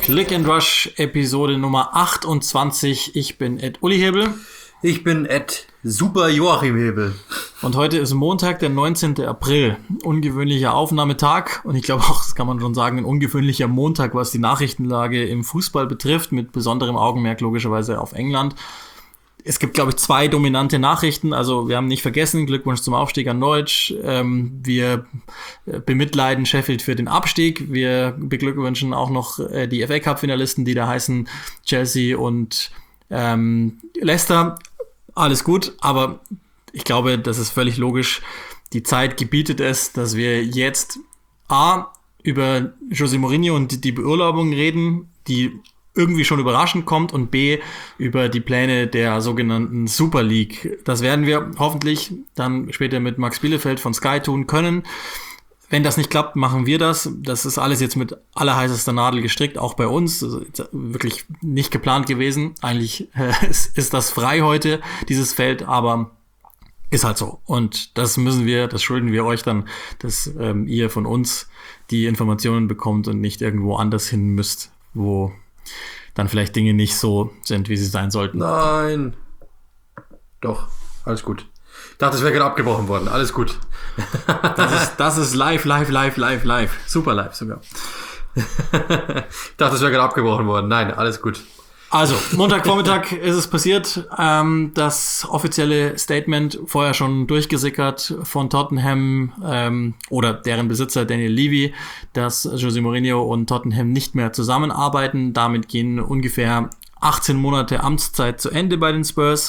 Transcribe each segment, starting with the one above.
Click and Rush, Episode Nummer 28. Ich bin Ed Uli Hebel. Ich bin Ed Super Joachim Hebel. Und heute ist Montag, der 19. April. Ungewöhnlicher Aufnahmetag. Und ich glaube auch, das kann man schon sagen, ein ungewöhnlicher Montag, was die Nachrichtenlage im Fußball betrifft, mit besonderem Augenmerk logischerweise auf England. Es gibt, glaube ich, 2 dominante Nachrichten. Also wir haben nicht vergessen, Glückwunsch zum Aufstieg an Norwich. Wir bemitleiden Sheffield für den Abstieg. Wir beglückwünschen auch noch die FA Cup-Finalisten, die da heißen Chelsea und Leicester. Alles gut, aber ich glaube, das ist völlig logisch. Die Zeit gebietet es, dass wir jetzt über José Mourinho und die Beurlaubung reden, die irgendwie schon überraschend kommt, und B, über die Pläne der sogenannten Super League. Das werden wir hoffentlich dann später mit Max Bielefeld von Sky tun können. Wenn das nicht klappt, machen wir das. Das ist alles jetzt mit allerheißester Nadel gestrickt, auch bei uns. Also wirklich nicht geplant gewesen. Eigentlich ist das frei heute, dieses Feld, aber ist halt so. Und das schulden wir euch dann, dass ihr von uns die Informationen bekommt und nicht irgendwo anders hin müsst, wo dann vielleicht Dinge nicht so sind, wie sie sein sollten. Nein. Doch, alles gut. Ich dachte, es wäre gerade abgebrochen worden. Alles gut. Das ist live. Super live sogar. Ich dachte, es wäre gerade abgebrochen worden. Nein, alles gut. Also, Montagvormittag ist es passiert. Das offizielle Statement, vorher schon durchgesickert von Tottenham oder deren Besitzer Daniel Levy, dass José Mourinho und Tottenham nicht mehr zusammenarbeiten. Damit gehen ungefähr 18 Monate Amtszeit zu Ende bei den Spurs.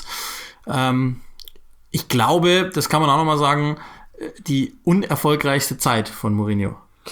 Ich glaube, das kann man auch nochmal sagen, die unerfolgreichste Zeit von Mourinho.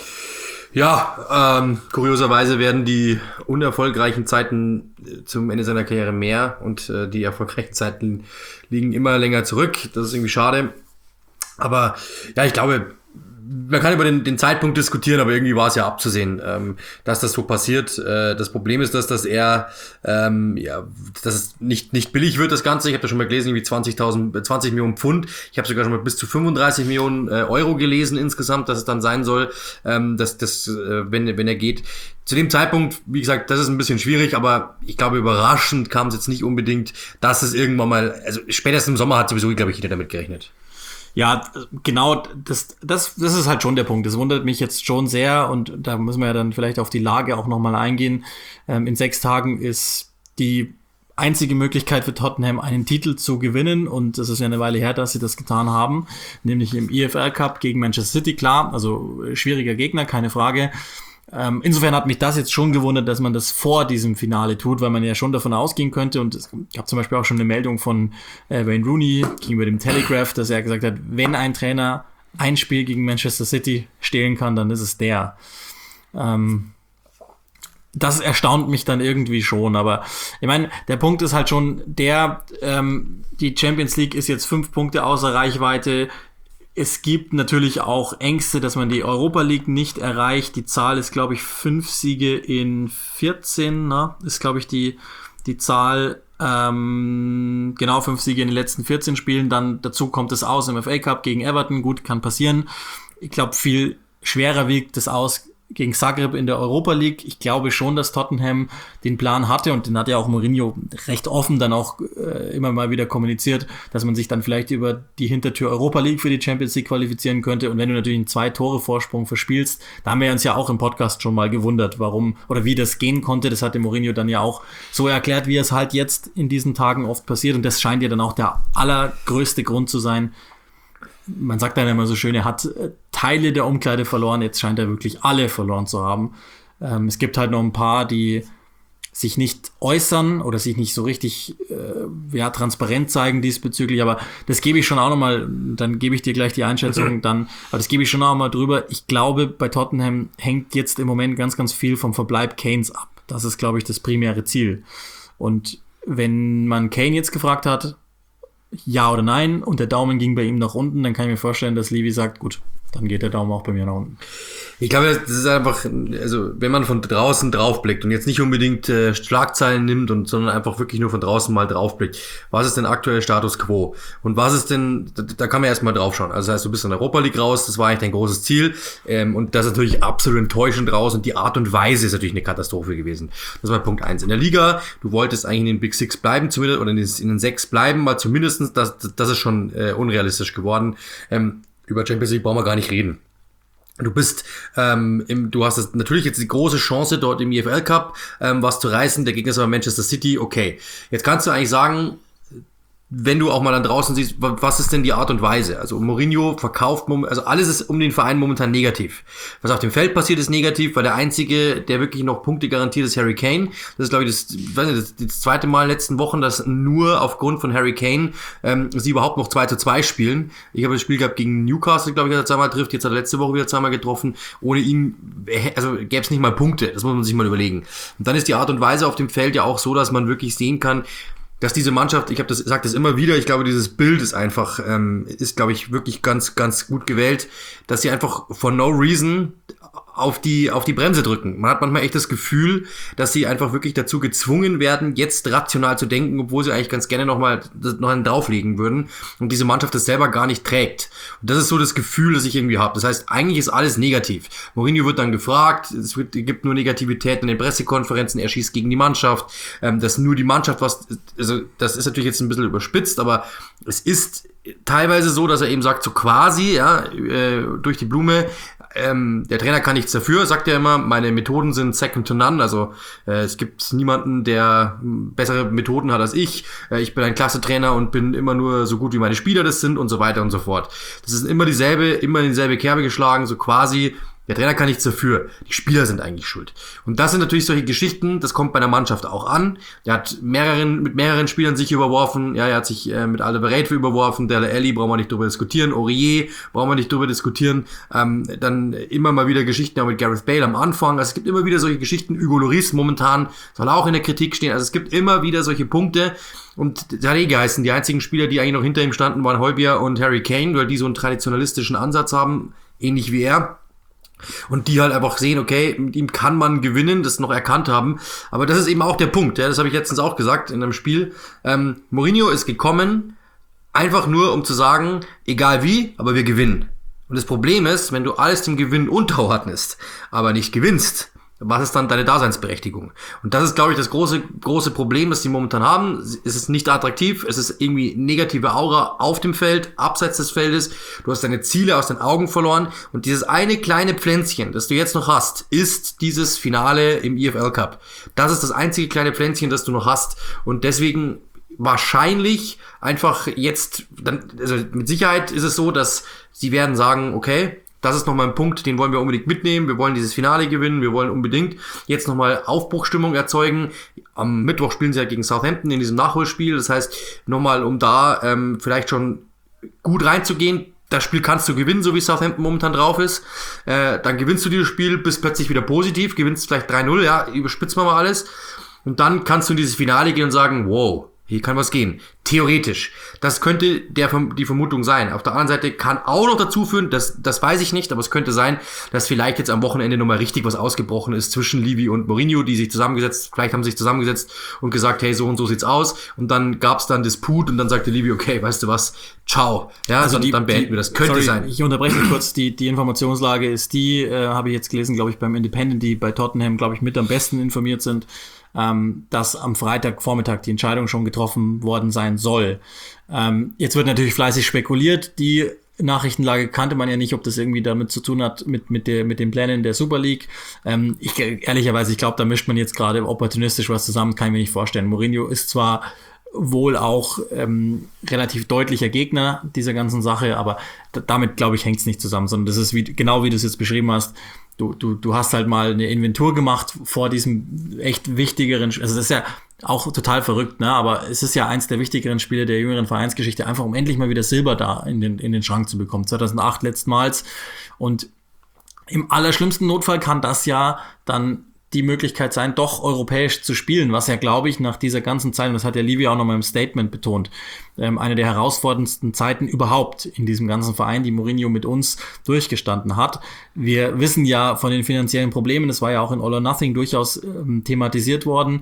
Ja, kurioserweise werden die unerfolgreichen Zeiten zum Ende seiner Karriere mehr und die erfolgreichen Zeiten liegen immer länger zurück. Das ist irgendwie schade. Aber ja, ich glaube, man kann über den Zeitpunkt diskutieren, aber irgendwie war es ja abzusehen, dass das so passiert. Das Problem ist, dass dass es nicht billig wird, das Ganze. Ich habe da schon mal gelesen, irgendwie 20 Millionen Pfund. Ich habe sogar schon mal bis zu 35 Millionen Euro gelesen insgesamt, dass es dann sein soll, wenn er geht. Zu dem Zeitpunkt, wie gesagt, das ist ein bisschen schwierig, aber ich glaube, überraschend kam es jetzt nicht unbedingt, dass es irgendwann mal, also spätestens im Sommer hat sowieso, glaube ich, jeder damit gerechnet. Ja, genau, das ist halt schon der Punkt. Das wundert mich jetzt schon sehr, und da müssen wir ja dann vielleicht auf die Lage auch nochmal eingehen. In 6 Tagen ist die einzige Möglichkeit für Tottenham, einen Titel zu gewinnen, und es ist ja eine Weile her, dass sie das getan haben, nämlich im EFL Cup gegen Manchester City, klar, also schwieriger Gegner, keine Frage. Insofern hat mich das jetzt schon gewundert, dass man das vor diesem Finale tut, weil man ja schon davon ausgehen könnte, und es gab zum Beispiel auch schon eine Meldung von Wayne Rooney gegenüber dem Telegraph, dass er gesagt hat, wenn ein Trainer ein Spiel gegen Manchester City stehlen kann, dann ist es der. Das erstaunt mich dann irgendwie schon, aber ich meine, der Punkt ist halt schon die Champions League ist jetzt 5 Punkte außer Reichweite. Es gibt natürlich auch Ängste, dass man die Europa League nicht erreicht. Die Zahl ist, glaube ich, 5 Siege in 14, ne? Ist, glaube ich, die Zahl, genau, 5 Siege in den letzten 14 Spielen. Dann dazu kommt es aus im FA Cup gegen Everton. Gut, kann passieren. Ich glaube, viel schwerer wiegt es aus gegen Zagreb in der Europa League. Ich glaube schon, dass Tottenham den Plan hatte, und den hat ja auch Mourinho recht offen dann auch immer mal wieder kommuniziert, dass man sich dann vielleicht über die Hintertür Europa League für die Champions League qualifizieren könnte. Und wenn du natürlich einen 2-Tore-Vorsprung verspielst, da haben wir uns ja auch im Podcast schon mal gewundert, warum oder wie das gehen konnte. Das hatte Mourinho dann ja auch so erklärt, wie es halt jetzt in diesen Tagen oft passiert. Und das scheint ja dann auch der allergrößte Grund zu sein. Man sagt dann immer so schön, er hat Teile der Umkleide verloren, jetzt scheint er wirklich alle verloren zu haben. Es gibt halt noch ein paar, die sich nicht äußern oder sich nicht so richtig transparent zeigen diesbezüglich, aber das gebe ich schon auch nochmal, dann gebe ich dir gleich die Einschätzung aber das gebe ich schon auch mal drüber. Ich glaube, bei Tottenham hängt jetzt im Moment ganz, ganz viel vom Verbleib Kanes ab. Das ist, glaube ich, das primäre Ziel. Und wenn man Kane jetzt gefragt hat, ja oder nein, und der Daumen ging bei ihm nach unten, dann kann ich mir vorstellen, dass Levy sagt, gut, dann geht der Daumen auch bei mir nach unten. Ich glaube, das ist einfach, also wenn man von draußen draufblickt und jetzt nicht unbedingt Schlagzeilen nimmt, sondern einfach wirklich nur von draußen mal draufblickt, was ist denn aktuell Status Quo? Und was ist denn, da kann man erstmal draufschauen. Also das heißt, du bist in der Europa League raus, das war eigentlich dein großes Ziel, und das ist natürlich absolut enttäuschend raus und die Art und Weise ist natürlich eine Katastrophe gewesen. Das war Punkt 1. In der Liga, du wolltest eigentlich in den Big Six bleiben, zumindest, oder in den 6 bleiben, mal zumindestens, das ist schon unrealistisch geworden. Über Champions League brauchen wir gar nicht reden. Du bist, du hast natürlich jetzt die große Chance dort im EFL Cup, was zu reißen. Der Gegner ist aber Manchester City. Okay, jetzt kannst du eigentlich sagen, wenn du auch mal dann draußen siehst, was ist denn die Art und Weise? Also Mourinho verkauft, also alles ist um den Verein momentan negativ. Was auf dem Feld passiert, ist negativ, weil der Einzige, der wirklich noch Punkte garantiert, ist Harry Kane. Das ist, glaube ich, das zweite Mal in den letzten Wochen, dass nur aufgrund von Harry Kane sie überhaupt noch 2-2 spielen. Ich habe das Spiel gehabt gegen Newcastle, glaube ich, dass er zweimal trifft. Jetzt hat er letzte Woche wieder zweimal getroffen. Ohne ihn, also gäbe es nicht mal Punkte. Das muss man sich mal überlegen. Und dann ist die Art und Weise auf dem Feld ja auch so, dass man wirklich sehen kann, dass diese Mannschaft, sage das immer wieder, ich glaube, dieses Bild ist einfach, ist, glaube ich, wirklich ganz, ganz gut gewählt, dass sie einfach for no reason auf die Bremse drücken. Man hat manchmal echt das Gefühl, dass sie einfach wirklich dazu gezwungen werden, jetzt rational zu denken, obwohl sie eigentlich ganz gerne noch einen drauflegen würden und diese Mannschaft das selber gar nicht trägt. Und das ist so das Gefühl, das ich irgendwie habe. Das heißt, eigentlich ist alles negativ. Mourinho wird dann gefragt, gibt nur Negativität in den Pressekonferenzen, er schießt gegen die Mannschaft, dass nur die Mannschaft also das ist natürlich jetzt ein bisschen überspitzt, aber es ist teilweise so, dass er eben sagt, so quasi, durch die Blume, der Trainer kann nichts dafür, sagt er immer, meine Methoden sind second to none, also es gibt niemanden, der bessere Methoden hat als ich bin ein klasse Trainer und bin immer nur so gut, wie meine Spieler das sind und so weiter und so fort. Das ist immer in dieselbe Kerbe geschlagen, so quasi, der Trainer kann nichts dafür. Die Spieler sind eigentlich schuld. Und das sind natürlich solche Geschichten, das kommt bei der Mannschaft auch an. Der hat mit mehreren Spielern sich überworfen. Ja, er hat sich mit Alderweireld überworfen. Dele Alli brauchen wir nicht drüber diskutieren. Aurier brauchen wir nicht drüber diskutieren. Dann immer mal wieder Geschichten auch mit Gareth Bale am Anfang. Also es gibt immer wieder solche Geschichten. Hugo Lloris momentan soll auch in der Kritik stehen. Also es gibt immer wieder solche Punkte. Und das hat geheißen, die einzigen Spieler, die eigentlich noch hinter ihm standen, waren Højbjerg und Harry Kane, weil die so einen traditionalistischen Ansatz haben, ähnlich wie er. Und die halt einfach sehen, okay, mit ihm kann man gewinnen, das noch erkannt haben. Aber das ist eben auch der Punkt, das habe ich letztens auch gesagt in einem Spiel. Mourinho ist gekommen, einfach nur um zu sagen, egal wie, aber wir gewinnen. Und das Problem ist, wenn du alles dem Gewinn unterordnest, aber nicht gewinnst, was ist dann deine Daseinsberechtigung? Und das ist, glaube ich, das große Problem, das die momentan haben. Es ist nicht attraktiv, es ist irgendwie negative Aura auf dem Feld, abseits des Feldes. Du hast deine Ziele aus den Augen verloren. Und dieses eine kleine Pflänzchen, das du jetzt noch hast, ist dieses Finale im EFL Cup. Das ist das einzige kleine Pflänzchen, das du noch hast. Und deswegen wahrscheinlich einfach jetzt, also mit Sicherheit ist es so, dass sie werden sagen, okay, das ist nochmal ein Punkt, den wollen wir unbedingt mitnehmen. Wir wollen dieses Finale gewinnen. Wir wollen unbedingt jetzt nochmal Aufbruchstimmung erzeugen. Am Mittwoch spielen sie ja gegen Southampton in diesem Nachholspiel. Das heißt, nochmal, um da vielleicht schon gut reinzugehen. Das Spiel kannst du gewinnen, so wie Southampton momentan drauf ist. Dann gewinnst du dieses Spiel, bist plötzlich wieder positiv, gewinnst vielleicht 3-0, ja, überspitzen wir mal alles. Und dann kannst du in dieses Finale gehen und sagen, wow, hier kann was gehen. Theoretisch. Das könnte die Vermutung sein. Auf der anderen Seite kann auch noch dazu führen, das weiß ich nicht, aber es könnte sein, dass vielleicht jetzt am Wochenende nochmal richtig was ausgebrochen ist zwischen Levy und Mourinho, die sich vielleicht haben sie sich zusammengesetzt und gesagt, hey, so und so sieht's aus. Und dann gab's dann Disput und dann sagte Levy, okay, weißt du was, ciao. Ja, also dann beenden wir das. Könnte sein. Ich unterbreche kurz, die Informationslage ist habe ich jetzt gelesen, glaube ich, beim Independent, die bei Tottenham, glaube ich, mit am besten informiert sind, dass am Freitagvormittag die Entscheidung schon getroffen worden sein soll. Jetzt wird natürlich fleißig spekuliert. Die Nachrichtenlage kannte man ja nicht, ob das irgendwie damit zu tun hat mit den Plänen der Super League. Ehrlicherweise, ich glaube, da mischt man jetzt gerade opportunistisch was zusammen, kann ich mir nicht vorstellen. Mourinho ist zwar wohl auch relativ deutlicher Gegner dieser ganzen Sache, aber damit, glaube ich, hängt es nicht zusammen, sondern das ist genau wie du es jetzt beschrieben hast. Du hast halt mal eine Inventur gemacht vor diesem echt wichtigeren, also das ist ja auch total verrückt, ne? Aber es ist ja eins der wichtigeren Spiele der jüngeren Vereinsgeschichte, einfach um endlich mal wieder Silber da in den Schrank zu bekommen. 2008 letztmals. Und im allerschlimmsten Notfall kann das ja dann die Möglichkeit sein, doch europäisch zu spielen, was ja, glaube ich, nach dieser ganzen Zeit, und das hat der Livio auch noch mal im Statement betont, eine der herausforderndsten Zeiten überhaupt in diesem ganzen Verein, die Mourinho mit uns durchgestanden hat. Wir wissen ja von den finanziellen Problemen, das war ja auch in All or Nothing durchaus thematisiert worden,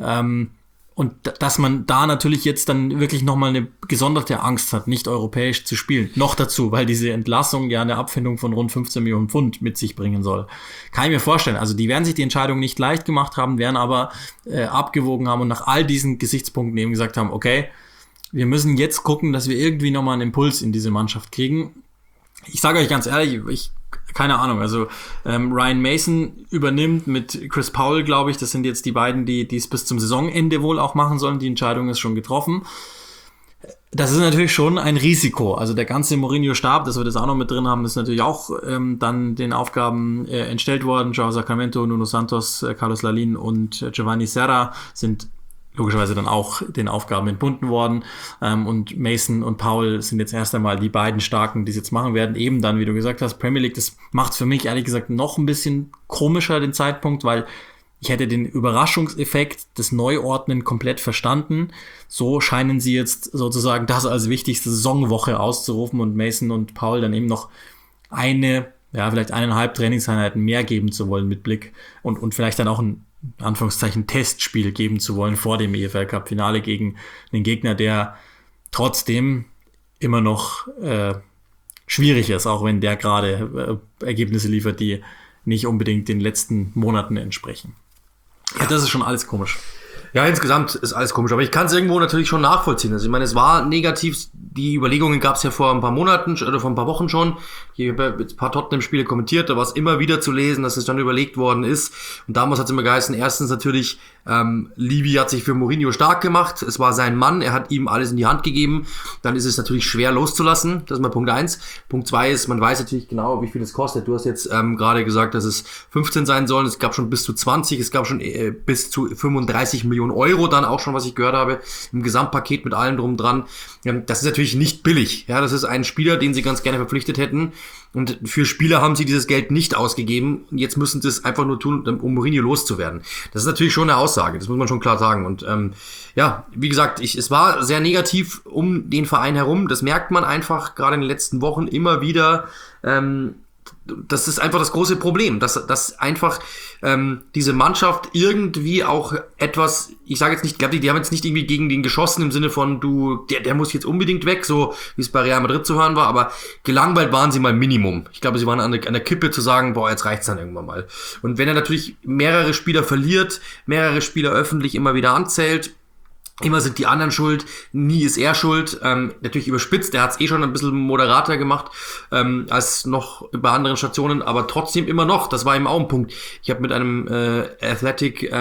und dass man da natürlich jetzt dann wirklich nochmal eine gesonderte Angst hat, nicht europäisch zu spielen. Noch dazu, weil diese Entlassung ja eine Abfindung von rund 15 Millionen Pfund mit sich bringen soll. Kann ich mir vorstellen. Also die werden sich die Entscheidung nicht leicht gemacht haben, werden aber abgewogen haben und nach all diesen Gesichtspunkten eben gesagt haben, okay, wir müssen jetzt gucken, dass wir irgendwie nochmal einen Impuls in diese Mannschaft kriegen. Ich sage euch ganz ehrlich, keine Ahnung, also Ryan Mason übernimmt mit Chris Powell, glaube ich, das sind jetzt die beiden, die es bis zum Saisonende wohl auch machen sollen, die Entscheidung ist schon getroffen. Das ist natürlich schon ein Risiko, also der ganze Mourinho-Stab, dass wir das auch noch mit drin haben, ist natürlich auch dann den Aufgaben entstellt worden. João Sacramento, Nuno Santos, Carlos Lalin und Giovanni Serra sind logischerweise dann auch den Aufgaben entbunden worden. Und Mason und Powell sind jetzt erst einmal die beiden Starken, die es jetzt machen werden. Eben dann, wie du gesagt hast, Premier League, das macht für mich ehrlich gesagt noch ein bisschen komischer, den Zeitpunkt, weil ich hätte den Überraschungseffekt des Neuordnen komplett verstanden. So scheinen sie jetzt sozusagen das als wichtigste Saisonwoche auszurufen und Mason und Powell dann eben noch vielleicht 1,5 Trainingseinheiten mehr geben zu wollen mit Blick und vielleicht dann auch ein Anführungszeichen Testspiel geben zu wollen vor dem EFL-Cup-Finale gegen einen Gegner, der trotzdem immer noch schwierig ist, auch wenn der gerade Ergebnisse liefert, die nicht unbedingt den letzten Monaten entsprechen. Ja, das ist schon alles komisch. Ja, insgesamt ist alles komisch, aber ich kann es irgendwo natürlich schon nachvollziehen. Also ich meine, es war negativ, die Überlegungen gab es ja vor ein paar Monaten oder vor ein paar Wochen schon. Ich habe ein paar Tottenham-Spiele kommentiert, da war es immer wieder zu lesen, dass es dann überlegt worden ist. Und damals hat es immer geheißen, erstens natürlich, Levy hat sich für Mourinho stark gemacht, es war sein Mann, er hat ihm alles in die Hand gegeben. Dann ist es natürlich schwer loszulassen, das ist mal Punkt 1. Punkt 2 ist, man weiß natürlich genau, wie viel es kostet. Du hast jetzt gerade gesagt, dass es 15 sein sollen, es gab schon bis zu 20, es gab schon bis zu 35 Millionen Euro dann auch schon, was ich gehört habe, im Gesamtpaket mit allem drum dran. Das ist natürlich nicht billig. Ja, das ist ein Spieler, den sie ganz gerne verpflichtet hätten. Und für Spieler haben sie dieses Geld nicht ausgegeben. Jetzt müssen sie es einfach nur tun, um Mourinho loszuwerden. Das ist natürlich schon eine Aussage. Das muss man schon klar sagen. Und wie gesagt, es war sehr negativ um den Verein herum. Das merkt man einfach gerade in den letzten Wochen immer wieder. Das ist einfach das große Problem, dass einfach diese Mannschaft irgendwie auch etwas, ich sage jetzt nicht, glaube die haben jetzt nicht irgendwie gegen den geschossen im Sinne von der muss jetzt unbedingt weg, so wie es bei Real Madrid zu hören war, aber gelangweilt waren sie mal Minimum. Ich glaube, sie waren an der Kippe zu sagen, jetzt reicht's dann irgendwann mal. Und wenn er natürlich mehrere Spieler verliert, mehrere Spieler öffentlich immer wieder anzählt, immer sind die anderen schuld, nie ist er schuld. Natürlich überspitzt, er hat es schon ein bisschen moderater gemacht als noch bei anderen Stationen, aber trotzdem immer noch, das war eben auch ein Punkt. Ich habe mit einem Athletic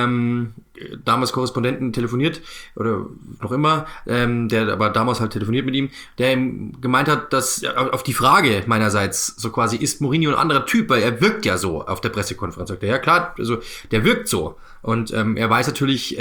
damals Korrespondenten telefoniert, oder noch immer, der aber damals halt telefoniert mit ihm, der ihm gemeint hat, dass auf die Frage meinerseits so quasi, ist Mourinho ein anderer Typ, weil er wirkt ja so auf der Pressekonferenz. Sagt er, ja klar, also der wirkt so. Und er weiß natürlich,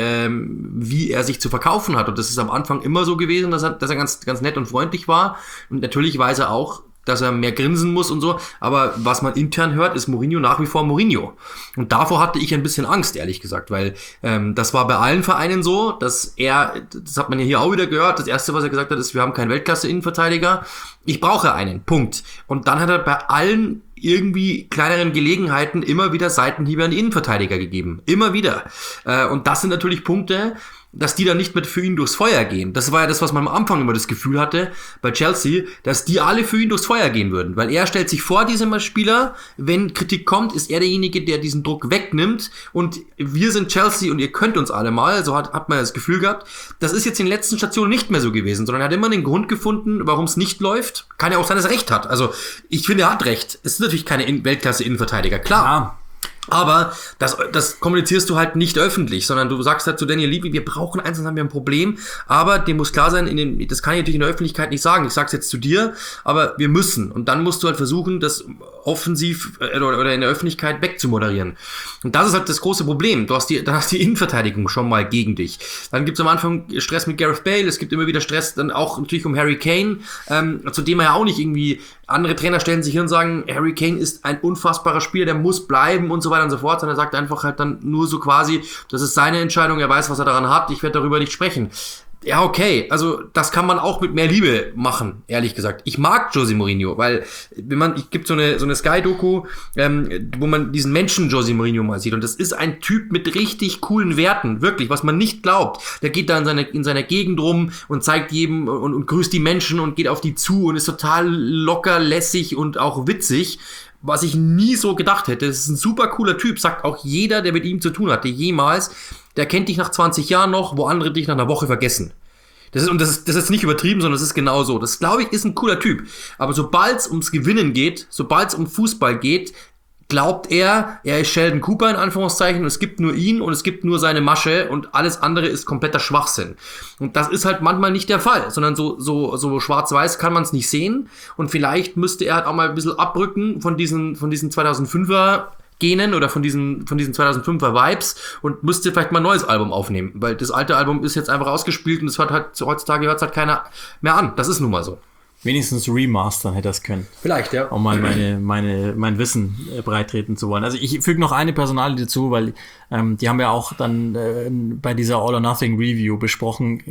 wie er sich zu verkaufen hat. Und das ist am Anfang immer so gewesen, dass er ganz, ganz nett und freundlich war. Und natürlich weiß er auch, dass er mehr grinsen muss und so. Aber was man intern hört, ist Mourinho nach wie vor Mourinho. Und davor hatte ich ein bisschen Angst, ehrlich gesagt. Weil das war bei allen Vereinen so, dass das hat man ja hier auch wieder gehört, das Erste, was er gesagt hat, ist, wir haben keinen Weltklasse-Innenverteidiger. Ich brauche einen, Punkt. Und dann hat er bei allen irgendwie kleineren Gelegenheiten immer wieder Seitenhiebe an die Innenverteidiger gegeben. Immer wieder. Und das sind natürlich Punkte, dass die dann nicht mehr für ihn durchs Feuer gehen. Das war ja das, was man am Anfang immer das Gefühl hatte bei Chelsea, dass die alle für ihn durchs Feuer gehen würden. Weil er stellt sich vor, diesem Spieler, wenn Kritik kommt, ist er derjenige, der diesen Druck wegnimmt und wir sind Chelsea und ihr könnt uns alle mal. So hat man das Gefühl gehabt. Das ist jetzt in den letzten Stationen nicht mehr so gewesen, sondern er hat immer einen Grund gefunden, warum es nicht läuft. Kann ja auch sein, dass er Recht hat. Also ich finde, er hat Recht. Es ist natürlich keine Weltklasse-Innenverteidiger, klar. Ja. Aber das kommunizierst du halt nicht öffentlich, sondern du sagst halt zu Daniel Levy, wir brauchen eins, dann haben wir ein Problem, aber dem muss klar sein, das kann ich natürlich in der Öffentlichkeit nicht sagen, ich sag's jetzt zu dir, aber wir müssen. Und dann musst du halt versuchen, das offensiv oder in der Öffentlichkeit wegzumoderieren. Und das ist halt das große Problem. Du hast die Innenverteidigung schon mal gegen dich. Dann gibt's am Anfang Stress mit Gareth Bale, es gibt immer wieder Stress dann auch natürlich um Harry Kane, zu dem er ja auch nicht irgendwie andere Trainer stellen sich hin und sagen, Harry Kane ist ein unfassbarer Spieler, der muss bleiben und so weiter und so fort. Und er sagt einfach halt dann nur so quasi, das ist seine Entscheidung, er weiß, was er daran hat, ich werde darüber nicht sprechen. Ja, okay, also das kann man auch mit mehr Liebe machen, ehrlich gesagt. Ich mag Jose Mourinho, weil ich gibt so eine Sky-Doku, wo man diesen Menschen Jose Mourinho mal sieht, und das ist ein Typ mit richtig coolen Werten, wirklich, was man nicht glaubt. Der geht da in seiner Gegend rum und zeigt jedem und grüßt die Menschen und geht auf die zu und ist total locker, lässig und auch witzig. Was ich nie so gedacht hätte. Das ist ein super cooler Typ, sagt auch jeder, der mit ihm zu tun hatte, jemals. Der kennt dich nach 20 Jahren noch, wo andere dich nach einer Woche vergessen. Das ist nicht übertrieben, sondern das ist genau so. Das, glaube ich, ist ein cooler Typ. Aber sobald es ums Gewinnen geht, sobald es um Fußball geht, glaubt er ist Sheldon Cooper in Anführungszeichen, und es gibt nur ihn und es gibt nur seine Masche und alles andere ist kompletter Schwachsinn. Und das ist halt manchmal nicht der Fall, sondern so schwarz-weiß kann man es nicht sehen, und vielleicht müsste er halt auch mal ein bisschen abrücken von diesen 2005er Genen oder von diesen 2005er Vibes und müsste vielleicht mal ein neues Album aufnehmen, weil das alte Album ist jetzt einfach ausgespielt und es hört halt, heutzutage hört es halt keiner mehr an. Das ist nun mal so. Wenigstens remastern hätte das können. Vielleicht, ja. Um mal mein Wissen breitreten zu wollen. Also ich füge noch eine Personalie dazu, weil die haben wir auch dann bei dieser All-or-Nothing Review besprochen,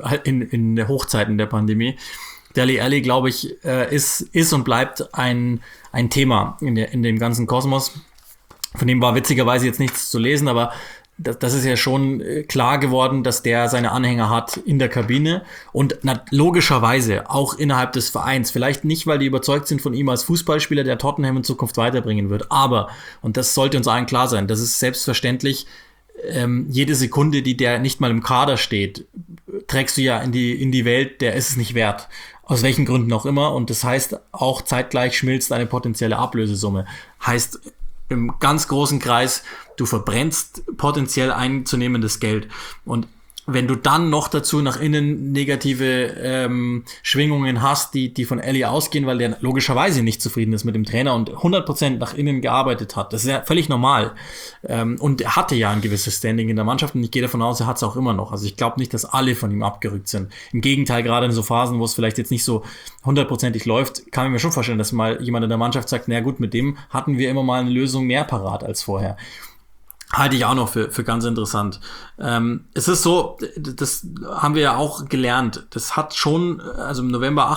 in Hochzeiten der Pandemie. Dele Alli, glaube ich, ist und bleibt ein Thema in dem ganzen Kosmos. Von dem war witzigerweise jetzt nichts zu lesen, aber das ist ja schon klar geworden, dass der seine Anhänger hat in der Kabine und logischerweise auch innerhalb des Vereins. Vielleicht nicht, weil die überzeugt sind von ihm als Fußballspieler, der Tottenham in Zukunft weiterbringen wird. Aber, und das sollte uns allen klar sein, das ist selbstverständlich, jede Sekunde, die der nicht mal im Kader steht, trägst du ja in die Welt, der ist es nicht wert. Aus welchen Gründen auch immer. Und das heißt, auch zeitgleich schmilzt eine potenzielle Ablösesumme. Heißt, im ganz großen Kreis, du verbrennst potenziell einzunehmendes Geld. Und wenn du dann noch dazu nach innen negative Schwingungen hast, die von Alli ausgehen, weil der logischerweise nicht zufrieden ist mit dem Trainer und 100% nach innen gearbeitet hat, das ist ja völlig normal. Und er hatte ja ein gewisses Standing in der Mannschaft und ich gehe davon aus, er hat es auch immer noch. Also ich glaube nicht, dass alle von ihm abgerückt sind. Im Gegenteil, gerade in so Phasen, wo es vielleicht jetzt nicht so 100%ig läuft, kann ich mir schon vorstellen, dass mal jemand in der Mannschaft sagt, na gut, mit dem hatten wir immer mal eine Lösung mehr parat als vorher. Halte ich auch noch für ganz interessant. Es ist so, das haben wir ja auch gelernt. Das hat schon, also im November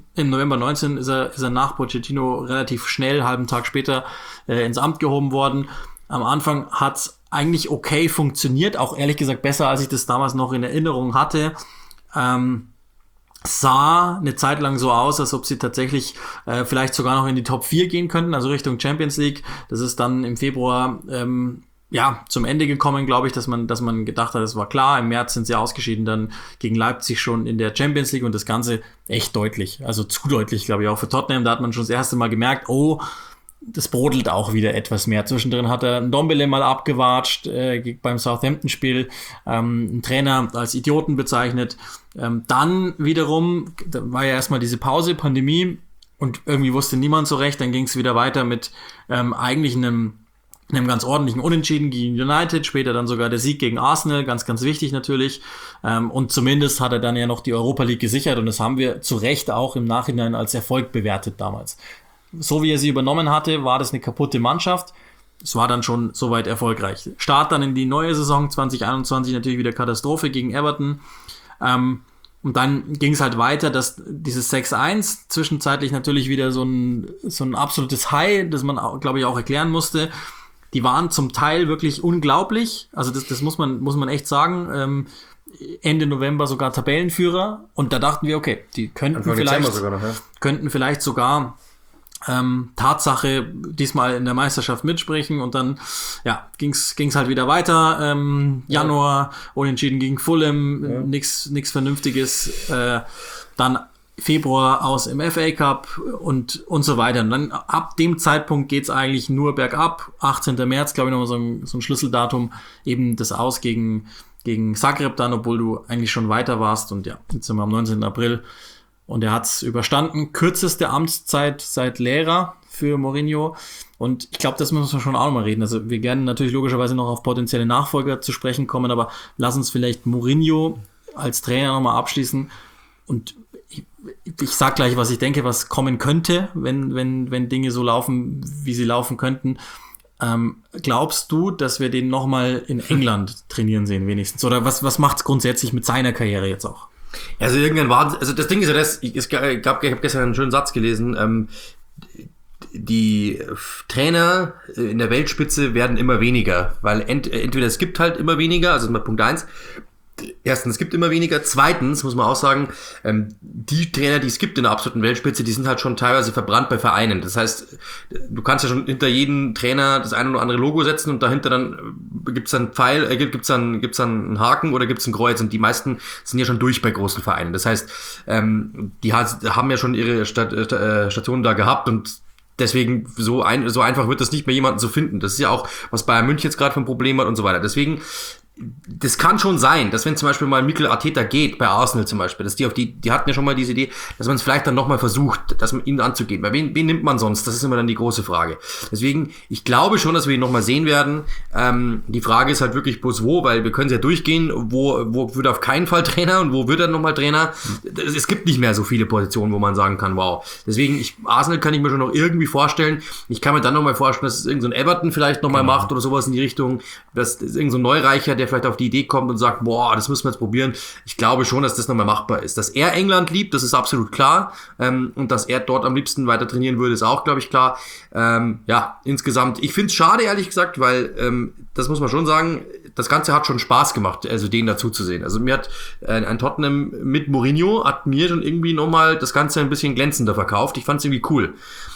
19 ist er nach Pochettino relativ schnell, halben Tag später, ins Amt gehoben worden. Am Anfang hat's eigentlich okay funktioniert, auch ehrlich gesagt besser, als ich das damals noch in Erinnerung hatte. Sah eine Zeit lang so aus, als ob sie tatsächlich vielleicht sogar noch in die Top 4 gehen könnten, also Richtung Champions League. Das ist dann im Februar zum Ende gekommen, glaube ich, dass man gedacht hat, es war klar, im März sind sie ausgeschieden, dann gegen Leipzig schon in der Champions League und das Ganze echt deutlich, also zu deutlich, glaube ich, auch für Tottenham. Da hat man schon das erste Mal gemerkt, oh, das brodelt auch wieder etwas mehr. Zwischendrin hat er Ndombele mal abgewatscht beim Southampton-Spiel, einen Trainer als Idioten bezeichnet. Dann wiederum, da war ja erstmal diese Pause, Pandemie, und irgendwie wusste niemand so recht, dann ging es wieder weiter mit eigentlich einem ganz ordentlichen Unentschieden gegen United, später dann sogar der Sieg gegen Arsenal, ganz, ganz wichtig natürlich. Und zumindest hat er dann ja noch die Europa League gesichert und das haben wir zu Recht auch im Nachhinein als Erfolg bewertet damals. So wie er sie übernommen hatte, war das eine kaputte Mannschaft. Es war dann schon soweit erfolgreich. Start dann in die neue Saison 2021 natürlich wieder Katastrophe gegen Everton. Und dann ging es halt weiter, dass dieses 6-1 zwischenzeitlich natürlich wieder so ein absolutes High, das man, glaube ich, auch erklären musste. Die waren zum Teil wirklich unglaublich. Also das muss man echt sagen. Ende November sogar Tabellenführer. Und da dachten wir, okay, die könnten vielleicht sogar Tatsache diesmal in der Meisterschaft mitsprechen. Und dann ging's halt wieder weiter. Januar unentschieden gegen Fulham, nix Vernünftiges. Dann Februar aus im FA Cup und so weiter. Und dann ab dem Zeitpunkt geht's eigentlich nur bergab. 18. März, glaube ich, nochmal so ein Schlüsseldatum, eben das Aus gegen Zagreb dann, obwohl du eigentlich schon weiter warst. Und ja, jetzt sind wir am 19. April und er hat's überstanden. Kürzeste Amtszeit seit Lehrer für Mourinho. Und ich glaube, das müssen wir schon auch nochmal reden. Also wir werden natürlich logischerweise noch auf potenzielle Nachfolger zu sprechen kommen, aber lass uns vielleicht Mourinho als Trainer nochmal abschließen. Und ich sag gleich, was ich denke, was kommen könnte, wenn Dinge so laufen, wie sie laufen könnten. Glaubst du, dass wir den nochmal in England trainieren sehen wenigstens? Oder was macht's grundsätzlich mit seiner Karriere jetzt auch? Also das Ding ist ja ich habe gestern einen schönen Satz gelesen, die Trainer in der Weltspitze werden immer weniger, weil entweder es gibt halt immer weniger, also das ist mal Punkt 1. Erstens, es gibt immer weniger. Zweitens, muss man auch sagen, die Trainer, die es gibt in der absoluten Weltspitze, die sind halt schon teilweise verbrannt bei Vereinen. Das heißt, du kannst ja schon hinter jedem Trainer das eine oder andere Logo setzen und dahinter dann gibt's dann Pfeil, gibt's dann einen Haken oder gibt's ein Kreuz, und die meisten sind ja schon durch bei großen Vereinen. Das heißt, die haben ja schon ihre Stationen da gehabt, und deswegen so einfach wird das nicht mehr jemanden zu finden. Das ist ja auch, was Bayern München jetzt gerade für ein Problem hat und so weiter. Deswegen, das kann schon sein, dass wenn zum Beispiel mal Mikel Arteta geht, bei Arsenal zum Beispiel, dass die hatten ja schon mal diese Idee, dass man es vielleicht dann nochmal versucht, dass man ihn anzugehen. Weil wen nimmt man sonst? Das ist immer dann die große Frage. Deswegen, ich glaube schon, dass wir ihn nochmal sehen werden. Die Frage ist halt wirklich bloß wo, weil wir können es ja durchgehen, wo wird auf keinen Fall Trainer und wo wird er nochmal Trainer. Es gibt nicht mehr so viele Positionen, wo man sagen kann, wow. Deswegen, Arsenal kann ich mir schon noch irgendwie vorstellen. Ich kann mir dann nochmal vorstellen, dass es irgend so ein Everton vielleicht nochmal macht oder sowas in die Richtung, dass irgend so ein Neureicher, der vielleicht auf die Idee kommt und sagt, boah, das müssen wir jetzt probieren. Ich glaube schon, dass das nochmal machbar ist. Dass er England liebt, das ist absolut klar. Und dass er dort am liebsten weiter trainieren würde, ist auch, glaube ich, klar. Insgesamt, ich finde es schade, ehrlich gesagt, weil, das muss man schon sagen, das Ganze hat schon Spaß gemacht, also den dazu zu sehen. Also mir hat ein Tottenham mit Mourinho, hat mir schon irgendwie nochmal das Ganze ein bisschen glänzender verkauft. Ich fand es irgendwie cool.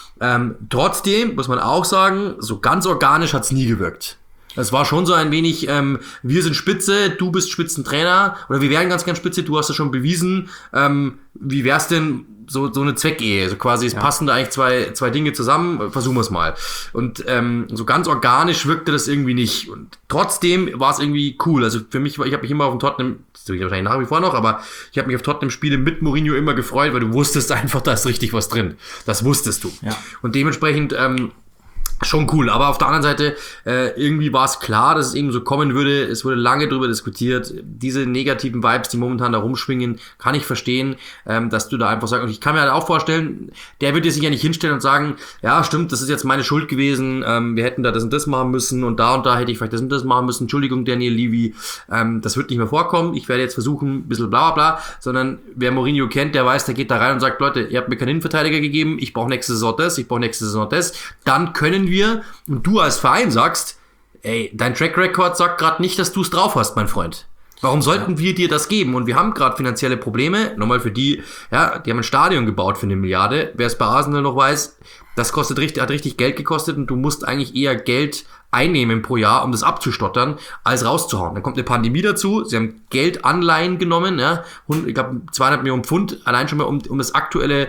Trotzdem muss man auch sagen, so ganz organisch hat es nie gewirkt. Es war schon so ein wenig, wir sind Spitze, du bist Spitzentrainer, oder wir wären ganz Spitze, du hast es schon bewiesen. Wie wär's denn so eine Zweckehe? So quasi, es passen da eigentlich zwei Dinge zusammen, versuchen wir es mal. Und so ganz organisch wirkte das irgendwie nicht. Und trotzdem war es irgendwie cool. Also für mich, ich habe mich immer auf dem Tottenham, das tue ich wahrscheinlich nach wie vor noch, aber ich habe mich auf Tottenham-Spiele mit Mourinho immer gefreut, weil du wusstest einfach, da ist richtig was drin. Das wusstest du. Ja. Und dementsprechend schon cool, aber auf der anderen Seite irgendwie war es klar, dass es eben so kommen würde. Es wurde lange drüber diskutiert. Diese negativen Vibes, die momentan da rumschwingen, kann ich verstehen, dass du da einfach sagst, und ich kann mir halt auch vorstellen, der wird dir sich ja nicht hinstellen und sagen, ja stimmt, das ist jetzt meine Schuld gewesen, wir hätten da das und das machen müssen und da hätte ich vielleicht das und das machen müssen, Entschuldigung Daniel Levy, das wird nicht mehr vorkommen, ich werde jetzt versuchen, ein bisschen bla bla bla, sondern wer Mourinho kennt, der weiß, der geht da rein und sagt, Leute, ihr habt mir keinen Innenverteidiger gegeben, ich brauche nächste Saison das, ich brauche nächste Saison das, dann können wir, und du als Verein sagst, ey, dein Track Record sagt gerade nicht, dass du es drauf hast, mein Freund. Warum sollten wir dir das geben? Und wir haben gerade finanzielle Probleme, nochmal für die haben ein Stadion gebaut für 1 Milliarde. Wer es bei Arsenal noch weiß, das hat richtig Geld gekostet, und du musst eigentlich eher Geld einnehmen pro Jahr, um das abzustottern, als rauszuhauen. Dann kommt eine Pandemie dazu, sie haben Geldanleihen genommen, ja, und ich glaube 200 Millionen Pfund, allein schon mal um das aktuelle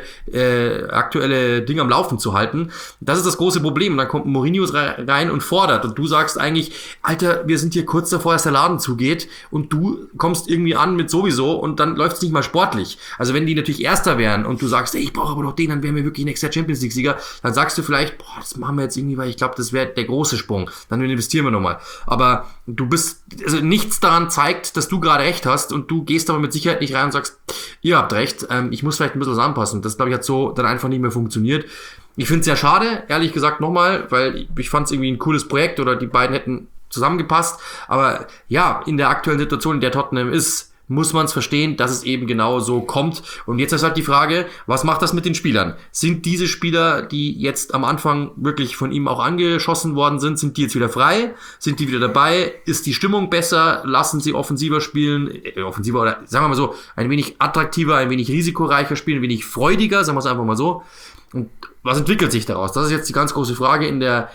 Ding am Laufen zu halten. Das ist das große Problem. Und dann kommt Mourinho rein und fordert, und du sagst eigentlich, Alter, wir sind hier kurz davor, dass der Laden zugeht, und du kommst irgendwie an mit sowieso, und dann läuft es nicht mal sportlich. Also wenn die natürlich Erster wären und du sagst, ey, ich brauche aber noch den, dann wären wir wirklich nächstes Jahr Champions League Sieger, dann sagst du vielleicht, boah, das machen wir jetzt irgendwie, weil ich glaube, das wäre der große Sprung. Dann investieren wir nochmal. Aber nichts daran zeigt, dass du gerade recht hast, und du gehst aber mit Sicherheit nicht rein und sagst, ihr habt recht, ich muss vielleicht ein bisschen was anpassen. Das, glaube ich, hat so dann einfach nicht mehr funktioniert. Ich finde es sehr schade, ehrlich gesagt nochmal, weil ich fand es irgendwie ein cooles Projekt, oder die beiden hätten zusammengepasst. Aber ja, in der aktuellen Situation, in der Tottenham ist, muss man es verstehen, dass es eben genau so kommt. Und jetzt ist halt die Frage, was macht das mit den Spielern? Sind diese Spieler, die jetzt am Anfang wirklich von ihm auch angeschossen worden sind die jetzt wieder frei? Sind die wieder dabei? Ist die Stimmung besser? Lassen sie offensiver spielen? Offensiver, oder sagen wir mal so, ein wenig attraktiver, ein wenig risikoreicher spielen, ein wenig freudiger, sagen wir es einfach mal so. Und was entwickelt sich daraus? Das ist jetzt die ganz große Frage. In der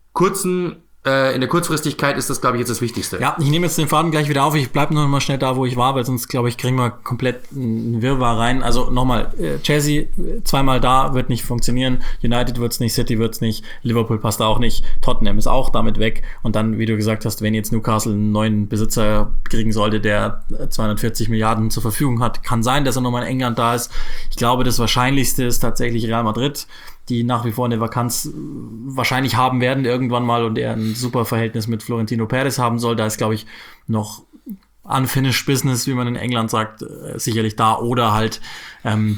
Kurzfristigkeit ist das, glaube ich, jetzt das Wichtigste. Ja, ich nehme jetzt den Faden gleich wieder auf. Ich bleibe noch mal schnell da, wo ich war, weil sonst, glaube ich, kriegen wir komplett einen Wirrwarr rein. Also nochmal, Chelsea, zweimal da, wird nicht funktionieren. United wird's nicht, City wird's nicht, Liverpool passt da auch nicht, Tottenham ist auch damit weg. Und dann, wie du gesagt hast, wenn jetzt Newcastle einen neuen Besitzer kriegen sollte, der 240 Milliarden zur Verfügung hat, kann sein, dass er nochmal in England da ist. Ich glaube, das Wahrscheinlichste ist tatsächlich Real Madrid, die nach wie vor eine Vakanz wahrscheinlich haben werden irgendwann mal, und er ein super Verhältnis mit Florentino Perez haben soll. Da ist, glaube ich, noch unfinished business, wie man in England sagt, sicherlich da. Oder halt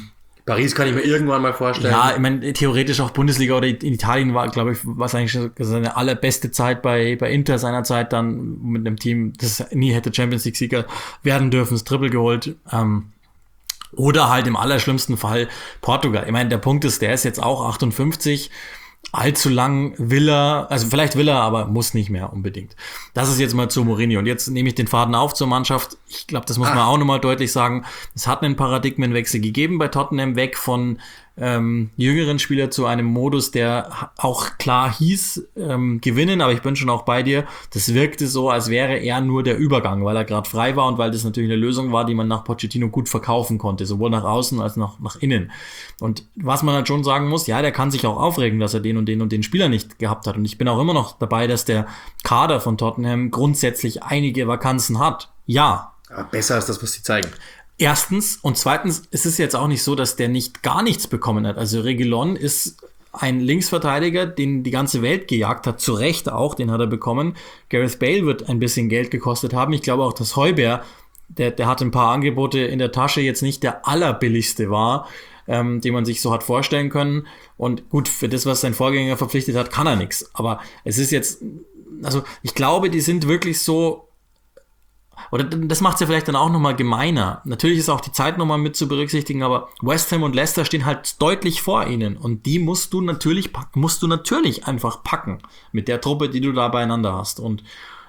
Paris kann ich mir irgendwann mal vorstellen. Ja, ich meine, theoretisch auch Bundesliga oder in Italien war, glaube ich, was eigentlich seine allerbeste Zeit bei Inter seiner Zeit dann mit einem Team, das nie hätte Champions League-Sieger werden dürfen, das Triple geholt. Oder halt im allerschlimmsten Fall Portugal. Ich meine, der Punkt ist, der ist jetzt auch 58. Allzu lang will er, also vielleicht will er, aber muss nicht mehr unbedingt. Das ist jetzt mal zu Mourinho. Und jetzt nehme ich den Faden auf zur Mannschaft. Ich glaube, das muss man auch nochmal deutlich sagen. Es hat einen Paradigmenwechsel gegeben bei Tottenham, weg von jüngeren Spieler zu einem Modus, der auch klar hieß, gewinnen, aber ich bin schon auch bei dir. Das wirkte so, als wäre er nur der Übergang, weil er gerade frei war und weil das natürlich eine Lösung war, die man nach Pochettino gut verkaufen konnte, sowohl nach außen als auch nach innen. Und was man halt schon sagen muss, ja, der kann sich auch aufregen, dass er den und den Spieler nicht gehabt hat. Und ich bin auch immer noch dabei, dass der Kader von Tottenham grundsätzlich einige Vakanzen hat. Ja. Aber besser als das, was sie zeigen. Erstens. Und zweitens, es ist jetzt auch nicht so, dass der nicht gar nichts bekommen hat. Also Reguilón ist ein Linksverteidiger, den die ganze Welt gejagt hat, zu Recht auch, den hat er bekommen. Gareth Bale wird ein bisschen Geld gekostet haben. Ich glaube auch, dass Højbjerg, der hat ein paar Angebote in der Tasche, jetzt nicht der allerbilligste war, den man sich so hat vorstellen können. Und gut, für das, was sein Vorgänger verpflichtet hat, kann er nichts. Aber es ist jetzt, also ich glaube, die sind wirklich so, oder das macht es ja vielleicht dann auch nochmal gemeiner. Natürlich ist auch die Zeit nochmal mit zu berücksichtigen, aber West Ham und Leicester stehen halt deutlich vor ihnen und die musst du natürlich einfach packen mit der Truppe, die du da beieinander hast. Und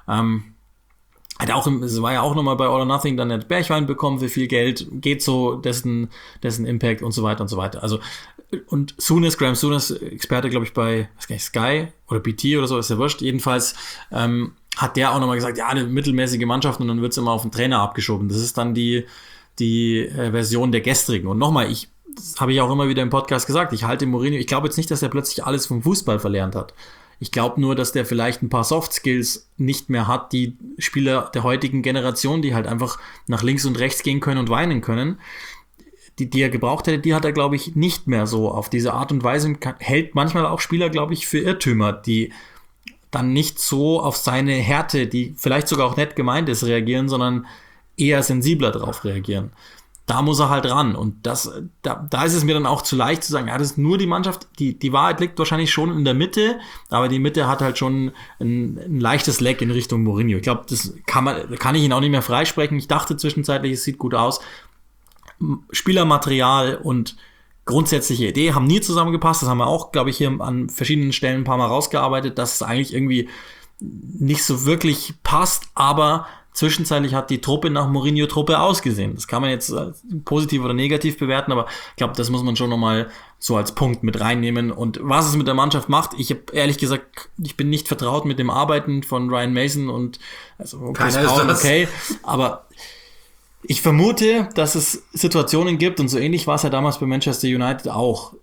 es war ja auch nochmal bei All or Nothing, dann hat Bergwijn bekommen für viel Geld, geht so dessen Impact und so weiter und so weiter. Also und Graham Souness, Experte, glaube ich, bei Sky oder BT oder so, ist ja wurscht. Jedenfalls hat der auch nochmal gesagt, ja, eine mittelmäßige Mannschaft und dann wird es immer auf den Trainer abgeschoben. Das ist dann die Version der gestrigen. Und nochmal, das habe ich auch immer wieder im Podcast gesagt, ich halte Mourinho, ich glaube jetzt nicht, dass er plötzlich alles vom Fußball verlernt hat. Ich glaube nur, dass der vielleicht ein paar Soft-Skills nicht mehr hat, die Spieler der heutigen Generation, die halt einfach nach links und rechts gehen können und weinen können, die er gebraucht hätte, die hat er, glaube ich, nicht mehr so auf diese Art und Weise, hält manchmal auch Spieler, glaube ich, für Irrtümer, die dann nicht so auf seine Härte, die vielleicht sogar auch nett gemeint ist, reagieren, sondern eher sensibler drauf reagieren. Da muss er halt ran. Und da ist es mir dann auch zu leicht zu sagen, ja, das ist nur die Mannschaft, die Wahrheit liegt wahrscheinlich schon in der Mitte, aber die Mitte hat halt schon ein leichtes Leck in Richtung Mourinho. Ich glaube, das kann ich ihn auch nicht mehr freisprechen. Ich dachte zwischenzeitlich, es sieht gut aus. Spielermaterial und grundsätzliche Idee haben nie zusammengepasst. Das haben wir auch, glaube ich, hier an verschiedenen Stellen ein paar Mal rausgearbeitet, dass es eigentlich irgendwie nicht so wirklich passt, aber zwischenzeitlich hat die Truppe nach Mourinho-Truppe ausgesehen. Das kann man jetzt positiv oder negativ bewerten, aber ich glaube, das muss man schon nochmal so als Punkt mit reinnehmen. Und was es mit der Mannschaft macht, ich habe ehrlich gesagt, ich bin nicht vertraut mit dem Arbeiten von Ryan Mason und also Chris Paul, okay, aber ich vermute, dass es Situationen gibt, und so ähnlich war es ja damals bei Manchester United auch,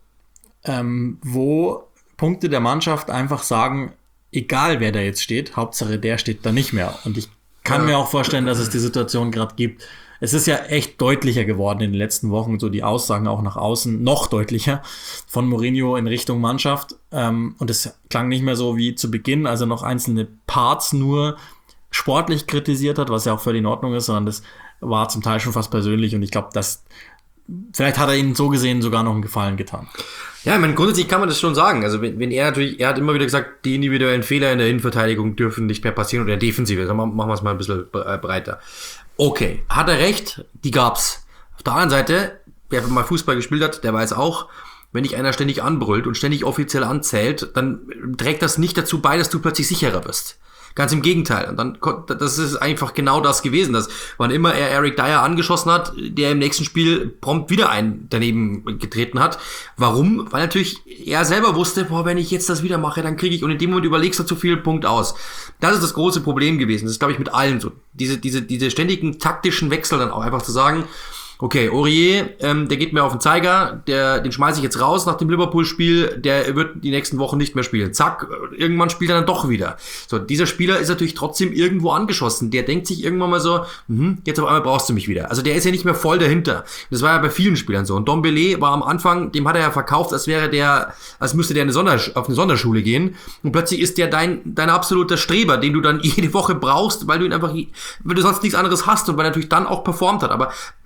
wo Punkte der Mannschaft einfach sagen, egal wer da jetzt steht, Hauptsache der steht da nicht mehr. Und ich kann mir auch vorstellen, dass es die Situation gerade gibt. Es ist ja echt deutlicher geworden in den letzten Wochen, so die Aussagen auch nach außen, noch deutlicher von Mourinho in Richtung Mannschaft. Und es klang nicht mehr so wie zu Beginn, als er noch einzelne Parts nur sportlich kritisiert hat, was ja auch völlig in Ordnung ist, sondern das war zum Teil schon fast persönlich und ich glaube, vielleicht hat er ihnen so gesehen sogar noch einen Gefallen getan. Ja, ich meine, grundsätzlich kann man das schon sagen. Also wenn er hat immer wieder gesagt, die individuellen Fehler in der Innenverteidigung dürfen nicht mehr passieren oder in der Defensive. Also machen wir es mal ein bisschen breiter. Okay, hat er recht, die gab's. Auf der anderen Seite, wer mal Fußball gespielt hat, der weiß auch, wenn dich einer ständig anbrüllt und ständig offiziell anzählt, dann trägt das nicht dazu bei, dass du plötzlich sicherer bist. Ganz im Gegenteil. Und dann, das ist einfach genau das gewesen, dass wann immer er Eric Dyer angeschossen hat, der im nächsten Spiel prompt wieder einen daneben getreten hat. Warum? Weil natürlich er selber wusste, wenn ich jetzt das wieder mache, dann kriege ich, und in dem Moment überlegst du zu viel Punkt aus. Das ist das große Problem gewesen. Das ist, glaube ich, mit allen so. Diese ständigen taktischen Wechsel dann auch einfach zu sagen, okay, Aurier, der geht mir auf den Zeiger, den schmeiße ich jetzt raus nach dem Liverpool-Spiel, der wird die nächsten Wochen nicht mehr spielen. Zack, irgendwann spielt er dann doch wieder. So, dieser Spieler ist natürlich trotzdem irgendwo angeschossen. Der denkt sich irgendwann mal so, jetzt auf einmal brauchst du mich wieder. Also der ist ja nicht mehr voll dahinter. Das war ja bei vielen Spielern so. Und Dombele war am Anfang, dem hat er ja verkauft, als müsste der auf eine Sonderschule gehen. Und plötzlich ist der dein absoluter Streber, den du dann jede Woche brauchst, weil du sonst nichts anderes hast und weil er natürlich dann auch performt hat. Aber der ist natürlich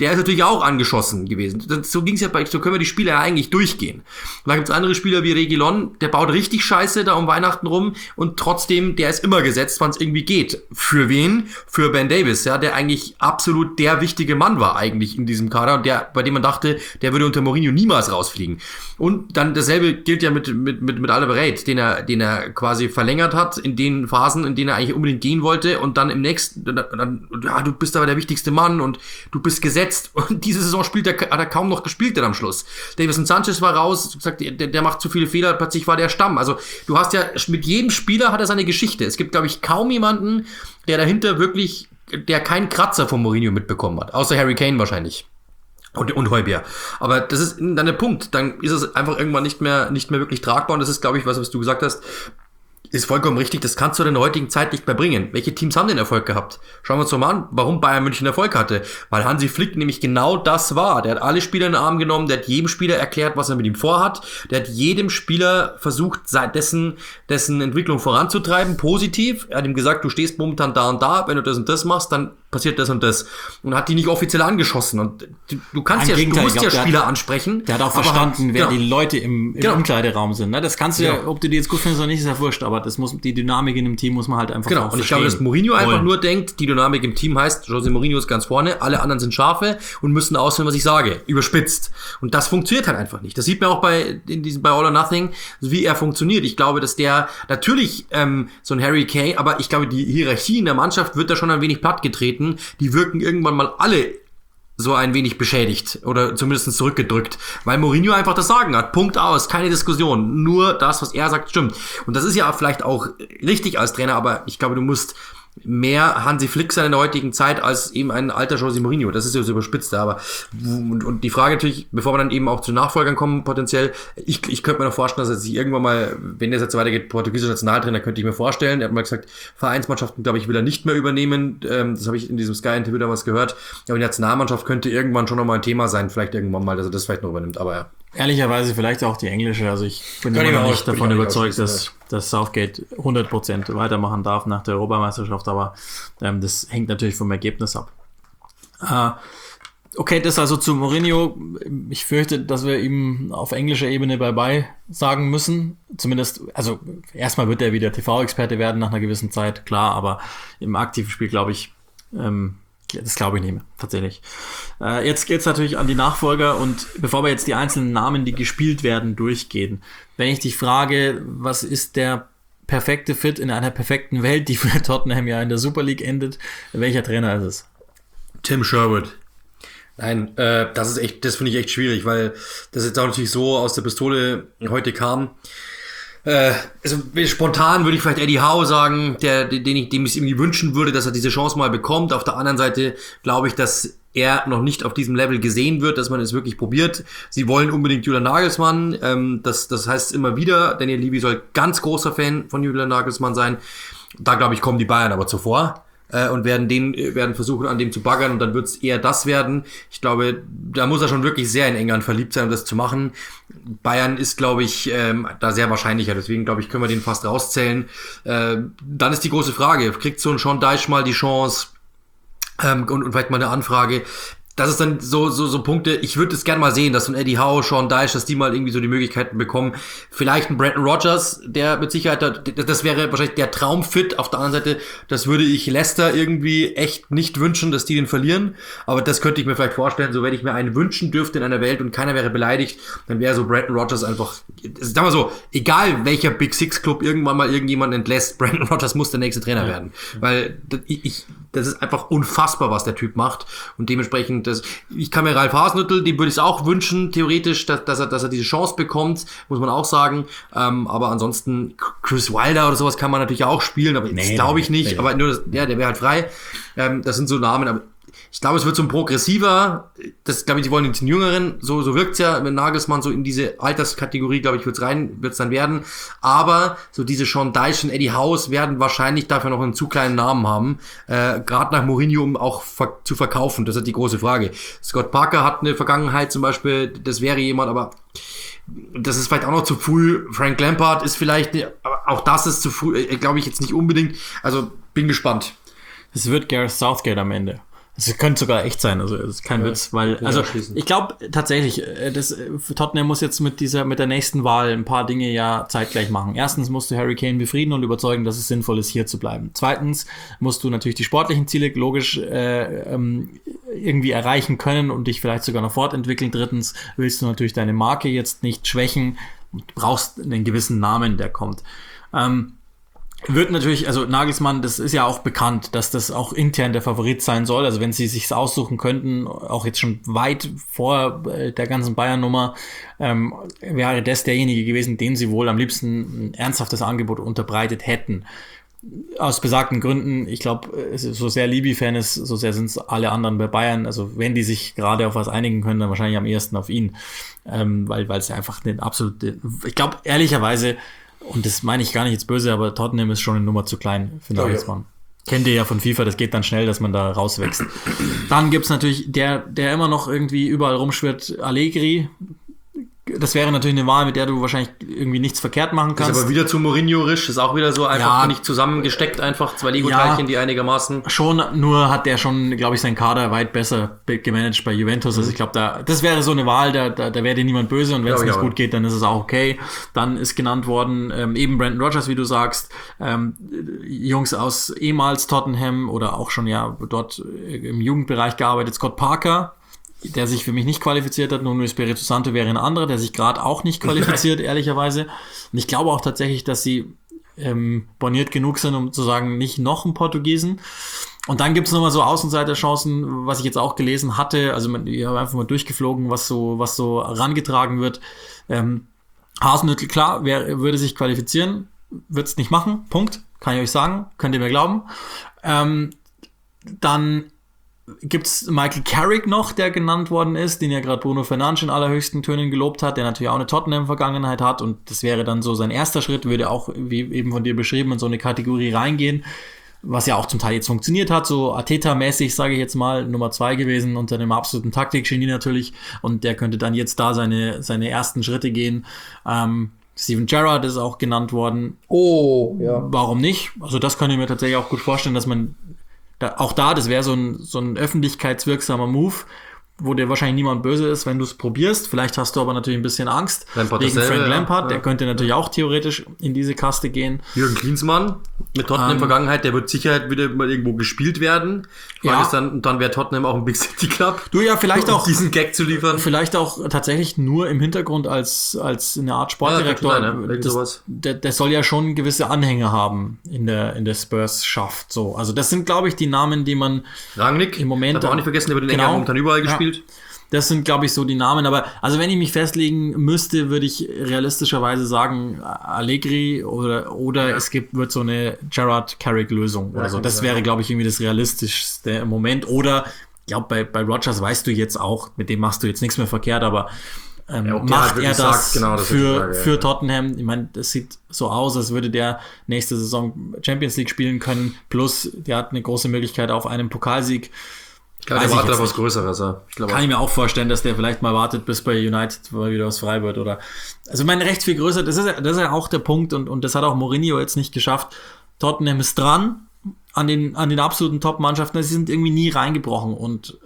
ja auch angeschossen gewesen. So ging's ja so können wir die Spieler ja eigentlich durchgehen. Und da gibt's andere Spieler wie Reguilón, der baut richtig Scheiße da um Weihnachten rum und trotzdem, der ist immer gesetzt, wann es irgendwie geht. Für wen? Für Ben Davies, ja, der eigentlich absolut der wichtige Mann war eigentlich in diesem Kader und bei dem man dachte, der würde unter Mourinho niemals rausfliegen. Und dann dasselbe gilt ja mit Alderweireld, den er quasi verlängert hat in den Phasen, in denen er eigentlich unbedingt gehen wollte und dann im nächsten, ja, du bist aber der wichtigste Mann und du bist gesetzt. Und diese Saison hat er kaum noch gespielt dann am Schluss. Davison Sanchez war raus, gesagt, der macht zu viele Fehler, plötzlich war der Stamm. Also du hast ja, mit jedem Spieler hat er seine Geschichte. Es gibt, glaube ich, kaum jemanden, der dahinter wirklich, der keinen Kratzer von Mourinho mitbekommen hat. Außer Harry Kane wahrscheinlich. Und Højbjerg. Aber das ist dann der Punkt. Dann ist es einfach irgendwann nicht mehr wirklich tragbar. Und das ist, glaube ich, was du gesagt hast, ist vollkommen richtig. Das kannst du in der heutigen Zeit nicht mehr bringen. Welche Teams haben den Erfolg gehabt? Schauen wir uns doch mal an, warum Bayern München Erfolg hatte. Weil Hansi Flick nämlich genau das war. Der hat alle Spieler in den Arm genommen, der hat jedem Spieler erklärt, was er mit ihm vorhat. Der hat jedem Spieler versucht, dessen Entwicklung voranzutreiben, positiv. Er hat ihm gesagt, du stehst momentan da und da, wenn du das und das machst, dann passiert das und das. Und hat die nicht offiziell angeschossen. Und du musst ja Spieler ansprechen. Der hat auch verstanden, wer die Leute im Umkleideraum sind. Ne? Das kannst du ja, ob du die jetzt gut findest oder nicht, ist ja wurscht. Aber die Dynamik in dem Team muss man halt einfach auch verstehen. Und ich glaube, dass Mourinho einfach nur denkt, die Dynamik im Team heißt, José Mourinho ist ganz vorne, alle anderen sind Schafe und müssen ausführen, was ich sage. Überspitzt. Und das funktioniert halt einfach nicht. Das sieht man auch bei All or Nothing, wie er funktioniert. Ich glaube, dass der natürlich so ein Harry Kane, aber ich glaube, die Hierarchie in der Mannschaft wird da schon ein wenig plattgetreten. Die wirken irgendwann mal alle so ein wenig beschädigt oder zumindest zurückgedrückt, weil Mourinho einfach das Sagen hat. Punkt aus, keine Diskussion. Nur das, was er sagt, stimmt. Und das ist ja vielleicht auch richtig als Trainer, aber ich glaube, du musst mehr Hansi Flick sein in der heutigen Zeit als eben ein alter José Mourinho. Das ist ja so überspitzt, aber und die Frage natürlich, bevor wir dann eben auch zu Nachfolgern kommen, potenziell, ich könnte mir noch vorstellen, dass er sich irgendwann mal, wenn das jetzt weitergeht, portugiesischer Nationaltrainer, könnte ich mir vorstellen. Er hat mal gesagt, Vereinsmannschaften, glaube ich, will er nicht mehr übernehmen. Das habe ich in diesem Sky-Interview damals gehört. Aber die Nationalmannschaft könnte irgendwann schon nochmal ein Thema sein, vielleicht irgendwann mal, dass er das vielleicht noch übernimmt, aber ja. Ehrlicherweise vielleicht auch die englische. Also ich bin immer noch nicht davon überzeugt, dass Southgate 100% weitermachen darf nach der Europameisterschaft, aber das hängt natürlich vom Ergebnis ab. Okay, das also zu Mourinho. Ich fürchte, dass wir ihm auf englischer Ebene Bye-bye sagen müssen. Zumindest, also erstmal wird er wieder TV-Experte werden nach einer gewissen Zeit, klar, aber im aktiven Spiel glaube ich, das glaube ich nicht mehr, tatsächlich. Jetzt geht's natürlich an die Nachfolger und bevor wir jetzt die einzelnen Namen, die gespielt werden, durchgehen. Wenn ich dich frage, was ist der perfekte Fit in einer perfekten Welt, die für Tottenham ja in der Super League endet, welcher Trainer ist es? Tim Sherwood. Nein, das finde ich echt schwierig, weil das jetzt auch natürlich so aus der Pistole heute kam. Also spontan würde ich vielleicht Eddie Howe sagen, dem ich es irgendwie wünschen würde, dass er diese Chance mal bekommt. Auf der anderen Seite glaube ich, dass er noch nicht auf diesem Level gesehen wird, dass man es wirklich probiert. Sie wollen unbedingt Julian Nagelsmann. Das heißt immer wieder, Daniel Levy soll ganz großer Fan von Julian Nagelsmann sein. Da glaube ich, kommen die Bayern aber zuvor. Und werden versuchen, an dem zu baggern und dann wird es eher das werden. Ich glaube, da muss er schon wirklich sehr in England verliebt sein, um das zu machen. Bayern ist, glaube ich, da sehr wahrscheinlicher. Deswegen, glaube ich, können wir den fast rauszählen. Dann ist die große Frage, kriegt so ein Sean Dyche mal die Chance und vielleicht mal eine Anfrage? Das ist dann so Punkte, ich würde es gerne mal sehen, dass so ein Eddie Howe, Sean Dyche, dass die mal irgendwie so die Möglichkeiten bekommen. Vielleicht ein Brendan Rodgers, der mit Sicherheit, das wäre wahrscheinlich der Traumfit. Auf der anderen Seite, das würde ich Leicester irgendwie echt nicht wünschen, dass die den verlieren. Aber das könnte ich mir vielleicht vorstellen, so wenn ich mir einen wünschen dürfte in einer Welt und keiner wäre beleidigt, dann wäre so Brendan Rodgers einfach, sagen wir so, egal welcher Big Six Club irgendwann mal irgendjemanden entlässt, Brendan Rodgers muss der nächste Trainer werden. Weil das ist einfach unfassbar, was der Typ macht. Und dementsprechend, ich kann mir Ralf Hasenhüttl, dem würde ich es auch wünschen, theoretisch, dass er diese Chance bekommt, muss man auch sagen. Aber ansonsten, Chris Wilder oder sowas kann man natürlich auch spielen, aber das glaube ich nicht. Aber nur, der wäre halt frei. Das sind so Namen, aber ich glaube, es wird so ein progressiver, das glaube ich, die wollen den Jüngeren, so wirkt's ja mit Nagelsmann, so in diese Alterskategorie, glaube ich, wird's dann werden. Aber so diese Sean Dyche und Eddie Howe werden wahrscheinlich dafür noch einen zu kleinen Namen haben, gerade nach Mourinho, um auch zu verkaufen. Das ist die große Frage. Scott Parker hat eine Vergangenheit zum Beispiel, das wäre jemand, aber das ist vielleicht auch noch zu früh. Frank Lampard ist vielleicht, aber auch das ist zu früh, glaube ich jetzt nicht unbedingt. Also bin gespannt. Es wird Gareth Southgate am Ende. Es könnte sogar echt sein, also es ist kein Witz, weil, also ich glaube tatsächlich, Tottenham muss jetzt mit der nächsten Wahl ein paar Dinge ja zeitgleich machen. Erstens musst du Harry Kane befrieden und überzeugen, dass es sinnvoll ist, hier zu bleiben. Zweitens musst du natürlich die sportlichen Ziele logisch irgendwie erreichen können und dich vielleicht sogar noch fortentwickeln. Drittens willst du natürlich deine Marke jetzt nicht schwächen, du brauchst einen gewissen Namen, der kommt. Wird natürlich, also Nagelsmann, das ist ja auch bekannt, dass das auch intern der Favorit sein soll. Also wenn sie sich's aussuchen könnten, auch jetzt schon weit vor der ganzen Bayern-Nummer, wäre das derjenige gewesen, den sie wohl am liebsten ein ernsthaftes Angebot unterbreitet hätten. Aus besagten Gründen, ich glaube, so sehr Libi-Fan ist, so sehr sind es alle anderen bei Bayern. Also wenn die sich gerade auf was einigen können, dann wahrscheinlich am ehesten auf ihn. Weil es einfach eine absolute, ich glaube, ehrlicherweise, und das meine ich gar nicht jetzt böse, aber Tottenham ist schon eine Nummer zu klein für Nagelsmann. Ja. Kennt ihr ja von FIFA, das geht dann schnell, dass man da rauswächst. Dann gibt's natürlich der immer noch irgendwie überall rumschwirrt, Allegri. Das wäre natürlich eine Wahl, mit der du wahrscheinlich irgendwie nichts verkehrt machen kannst. Ist aber wieder zu Mourinho-risch, ist auch wieder so einfach nicht zusammengesteckt, einfach zwei Lego-Teilchen, die einigermaßen... Schon, nur hat der schon, glaube ich, seinen Kader weit besser gemanagt bei Juventus. Also ich glaube, das wäre so eine Wahl, da wäre dir niemand böse und wenn es nicht gut geht, dann ist es auch okay. Dann ist genannt worden, eben Brendan Rodgers, wie du sagst, Jungs aus ehemals Tottenham oder auch schon dort im Jugendbereich gearbeitet, Scott Parker, der sich für mich nicht qualifiziert hat. Nuno Espirito Santo wäre ein anderer, der sich gerade auch nicht qualifiziert, ehrlicherweise. Und ich glaube auch tatsächlich, dass sie borniert genug sind, um zu sagen, nicht noch einen Portugiesen. Und dann gibt's nochmal so Außenseiterchancen, was ich jetzt auch gelesen hatte. Also ich habe einfach mal durchgeflogen, was so herangetragen wird. Hasenhüttl, klar, würde sich qualifizieren, wird's nicht machen, Punkt. Kann ich euch sagen, könnt ihr mir glauben. Dann gibt's Michael Carrick noch, der genannt worden ist, den ja gerade Bruno Fernandes in allerhöchsten Tönen gelobt hat, der natürlich auch eine Tottenham-Vergangenheit hat und das wäre dann so sein erster Schritt, würde auch, wie eben von dir beschrieben, in so eine Kategorie reingehen, was ja auch zum Teil jetzt funktioniert hat, so Arteta-mäßig, sage ich jetzt mal, Nummer 2 gewesen, unter einem absoluten Taktikgenie natürlich und der könnte dann jetzt da seine ersten Schritte gehen. Steven Gerrard ist auch genannt worden. Oh, ja. Warum nicht? Also das kann ich mir tatsächlich auch gut vorstellen, dass man das wäre so ein öffentlichkeitswirksamer Move, wo dir wahrscheinlich niemand böse ist, wenn du es probierst. Vielleicht hast du aber natürlich ein bisschen Angst Lampard wegen Frank Lampard. Ja. Der könnte natürlich auch theoretisch in diese Kaste gehen. Jürgen Klinsmann mit Tottenham Vergangenheit, der wird sicher wieder mal irgendwo gespielt werden. Dann wäre Tottenham auch ein Big City Club. Du ja vielleicht auch diesen Gag zu liefern. Vielleicht auch tatsächlich nur im Hintergrund als eine Art Sportdirektor. Ja, der soll ja schon gewisse Anhänger haben in der Spurs-Schaft. So, also das sind, glaube ich, die Namen, die man Rangnick, im Moment darf man auch nicht vergessen, der wird in England momentan überall gespielt. Das sind, glaube ich, so die Namen. Aber also wenn ich mich festlegen müsste, würde ich realistischerweise sagen Allegri oder es wird so eine Gerrard-Carrick-Lösung oder so. Das wäre, glaube ich, irgendwie das Realistischste im Moment. Oder, ich glaube, bei Rodgers weißt du jetzt auch, mit dem machst du jetzt nichts mehr verkehrt, aber macht er das für Tottenham? Ich meine, das sieht so aus, als würde der nächste Saison Champions League spielen können. Plus, der hat eine große Möglichkeit auf einen Pokalsieg. Ich glaube, der wartet auf was Größeres. Kann ich mir auch vorstellen, dass der vielleicht mal wartet, bis bei United mal wieder was frei wird. Oder also ich meine, recht viel größer. Das ist ja auch der Punkt und das hat auch Mourinho jetzt nicht geschafft. Tottenham ist dran an den absoluten Top-Mannschaften. Sie sind irgendwie nie reingebrochen und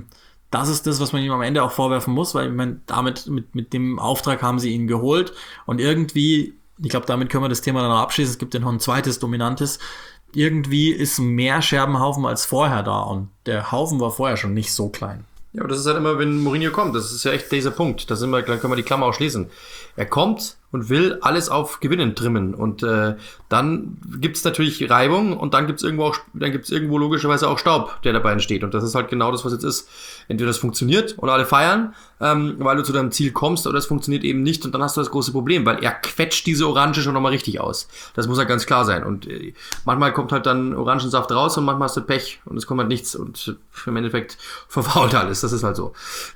das ist das, was man ihm am Ende auch vorwerfen muss, weil ich meine, damit mit dem Auftrag haben sie ihn geholt und irgendwie, ich glaube, damit können wir das Thema dann noch abschließen. Es gibt ja noch ein zweites dominantes. Irgendwie ist mehr Scherbenhaufen als vorher da und der Haufen war vorher schon nicht so klein. Ja, aber das ist halt immer, wenn Mourinho kommt, das ist ja echt dieser Punkt. Da können wir die Klammer auch schließen. Er kommt und will alles auf Gewinnen trimmen und dann gibt's natürlich Reibung und dann gibt's irgendwo logischerweise auch Staub, der dabei entsteht und das ist halt genau das, was jetzt ist. Entweder das funktioniert und alle feiern, weil du zu deinem Ziel kommst, oder es funktioniert eben nicht und dann hast du das große Problem, weil er quetscht diese Orange schon nochmal richtig aus. Das muss halt ganz klar sein und manchmal kommt halt dann Orangensaft raus und manchmal hast du Pech und es kommt halt nichts und im Endeffekt verfault alles. Das ist halt so. Ja,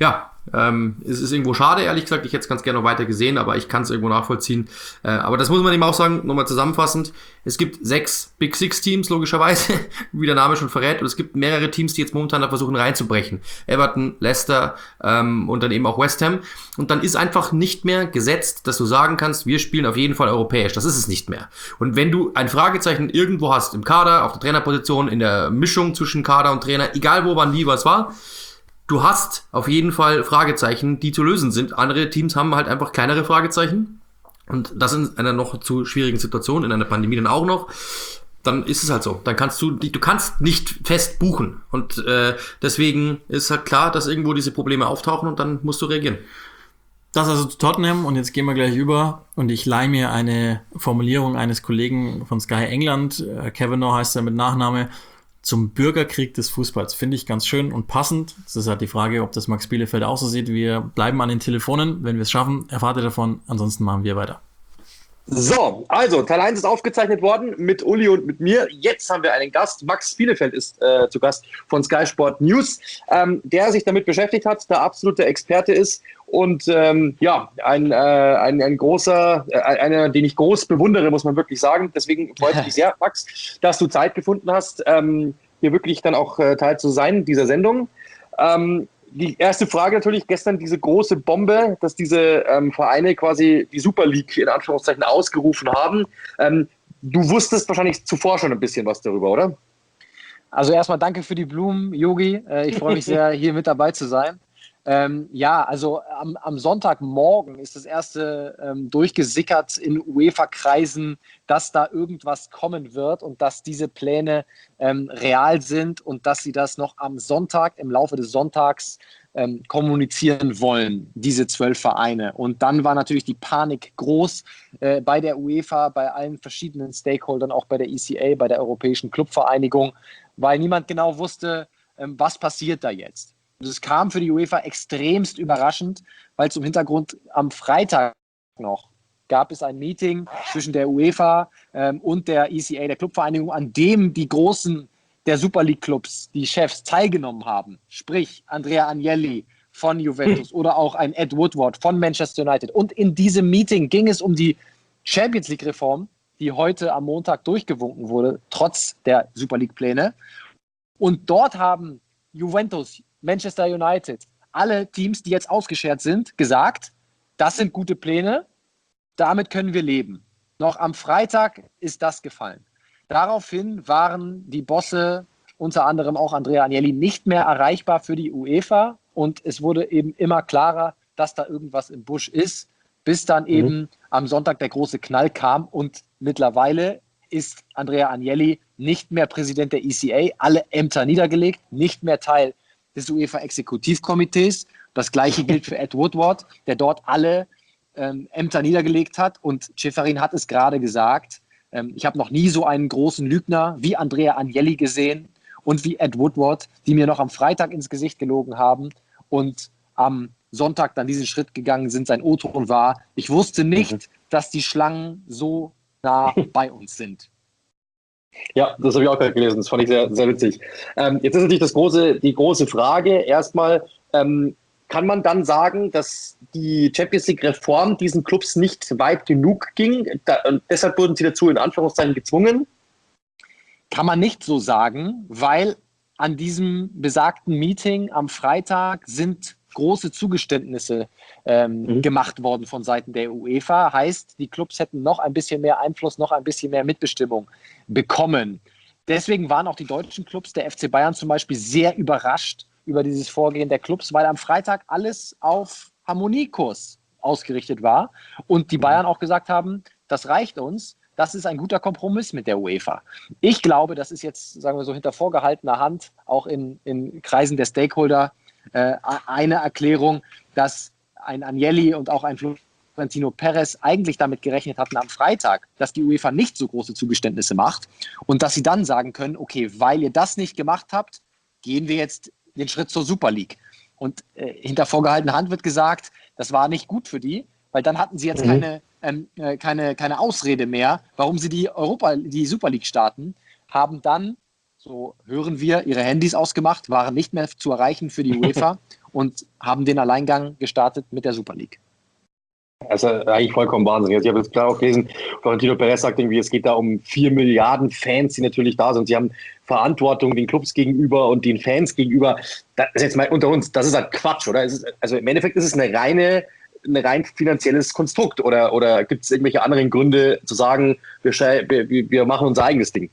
Es ist irgendwo schade, ehrlich gesagt. Ich hätte es ganz gerne noch weiter gesehen, aber ich kann es irgendwo nachvollziehen. Aber das muss man eben auch sagen, nochmal zusammenfassend. Es gibt 6 Big Six Teams, logischerweise, wie der Name schon verrät. Und es gibt mehrere Teams, die jetzt momentan da versuchen reinzubrechen. Everton, Leicester und dann eben auch West Ham. Und dann ist einfach nicht mehr gesetzt, dass du sagen kannst, wir spielen auf jeden Fall europäisch. Das ist es nicht mehr. Und wenn du ein Fragezeichen irgendwo hast, im Kader, auf der Trainerposition, in der Mischung zwischen Kader und Trainer, egal wo, wann, wie, was war, du hast auf jeden Fall Fragezeichen, die zu lösen sind. Andere Teams haben halt einfach kleinere Fragezeichen. Und das in einer noch zu schwierigen Situation, in einer Pandemie dann auch noch. Dann ist es halt so. Dann kannst du kannst nicht fest buchen. Und deswegen ist halt klar, dass irgendwo diese Probleme auftauchen und dann musst du reagieren. Das also zu Tottenham und jetzt gehen wir gleich über und ich leihe mir eine Formulierung eines Kollegen von Sky England, Kavanagh heißt er mit Nachname, zum Bürgerkrieg des Fußballs. Finde ich ganz schön und passend. Das ist halt die Frage, ob das Max Bielefeld auch so sieht. Wir bleiben an den Telefonen. Wenn wir es schaffen, erfahrt ihr davon. Ansonsten machen wir weiter. So, also Teil 1 ist aufgezeichnet worden mit Uli und mit mir. Jetzt haben wir einen Gast. Max Bielefeld ist zu Gast von Sky Sport News, der sich damit beschäftigt hat, der absolute Experte ist und ein großer, einer, den ich groß bewundere, muss man wirklich sagen. Deswegen freut es mich sehr, Max, dass du Zeit gefunden hast, hier wirklich dann auch Teil zu sein dieser Sendung. Die erste Frage natürlich, gestern diese große Bombe, dass diese Vereine quasi die Super League in Anführungszeichen ausgerufen haben. Du wusstest wahrscheinlich zuvor schon ein bisschen was darüber, oder? Also erstmal danke für die Blumen, Yogi. Ich freue mich sehr, hier mit dabei zu sein. Also am Sonntagmorgen ist das erste durchgesickert in UEFA-Kreisen, dass da irgendwas kommen wird und dass diese Pläne real sind und dass sie das noch am Sonntag, im Laufe des Sonntags kommunizieren wollen, diese 12 Vereine. Und dann war natürlich die Panik groß bei der UEFA, bei allen verschiedenen Stakeholdern, auch bei der ECA, bei der Europäischen Clubvereinigung, weil niemand genau wusste, was passiert da jetzt. Das kam für die UEFA extremst überraschend, weil zum Hintergrund am Freitag noch gab es ein Meeting zwischen der UEFA und der ECA, der Clubvereinigung, an dem die Großen der Super League-Clubs, die Chefs, teilgenommen haben. Sprich, Andrea Agnelli von Juventus oder auch ein Ed Woodward von Manchester United. Und in diesem Meeting ging es um die Champions League-Reform, die heute am Montag durchgewunken wurde, trotz der Super League-Pläne. Und dort haben Juventus, Manchester United, alle Teams, die jetzt ausgeschert sind, gesagt, das sind gute Pläne, damit können wir leben. Noch am Freitag ist das gefallen. Daraufhin waren die Bosse, unter anderem auch Andrea Agnelli, nicht mehr erreichbar für die UEFA und es wurde eben immer klarer, dass da irgendwas im Busch ist, bis dann eben am Sonntag der große Knall kam und mittlerweile ist Andrea Agnelli nicht mehr Präsident der ECA, alle Ämter niedergelegt, nicht mehr Teil des UEFA-Exekutivkomitees. Das gleiche gilt für Ed Woodward, der dort alle Ämter niedergelegt hat. Und Ceferin hat es gerade gesagt, ich habe noch nie so einen großen Lügner wie Andrea Agnelli gesehen und wie Ed Woodward, die mir noch am Freitag ins Gesicht gelogen haben und am Sonntag dann diesen Schritt gegangen sind. Sein O-Ton war, ich wusste nicht, dass die Schlangen so nah bei uns sind. Ja, das habe ich auch gerade gelesen. Das fand ich sehr, sehr witzig. Jetzt ist natürlich die große Frage. Erstmal, kann man dann sagen, dass die Champions League-Reform diesen Clubs nicht weit genug ging? Und deshalb wurden sie dazu in Anführungszeichen gezwungen? Kann man nicht so sagen, weil an diesem besagten Meeting am Freitag sind große Zugeständnisse gemacht worden von Seiten der UEFA. Heißt, die Clubs hätten noch ein bisschen mehr Einfluss, noch ein bisschen mehr Mitbestimmung bekommen. Deswegen waren auch die deutschen Clubs, der FC Bayern zum Beispiel, sehr überrascht über dieses Vorgehen der Clubs, weil am Freitag alles auf Harmoniekurs ausgerichtet war und die Bayern auch gesagt haben, das reicht uns. Das ist ein guter Kompromiss mit der UEFA. Ich glaube, das ist jetzt, sagen wir so, hinter vorgehaltener Hand, auch in Kreisen der Stakeholder, eine Erklärung, dass ein Agnelli und auch ein Florentino Perez eigentlich damit gerechnet hatten am Freitag, dass die UEFA nicht so große Zugeständnisse macht und dass sie dann sagen können, okay, weil ihr das nicht gemacht habt, gehen wir jetzt den Schritt zur Super League. Und hinter vorgehaltener Hand wird gesagt, das war nicht gut für die, weil dann hatten sie jetzt keine Ausrede mehr, warum sie die Super League starten, haben dann so hören wir, ihre Handys ausgemacht, waren nicht mehr zu erreichen für die UEFA und haben den Alleingang gestartet mit der Super League. Also eigentlich vollkommen wahnsinnig. Also ich habe jetzt klar auch gelesen, Florentino Perez sagt irgendwie, es geht da um 4 Milliarden Fans, die natürlich da sind. Sie haben Verantwortung den Clubs gegenüber und den Fans gegenüber. Das ist jetzt mal unter uns, das ist halt Quatsch, oder? Also im Endeffekt ist es ein rein finanzielles Konstrukt, oder gibt es irgendwelche anderen Gründe zu sagen, wir machen unser eigenes Ding?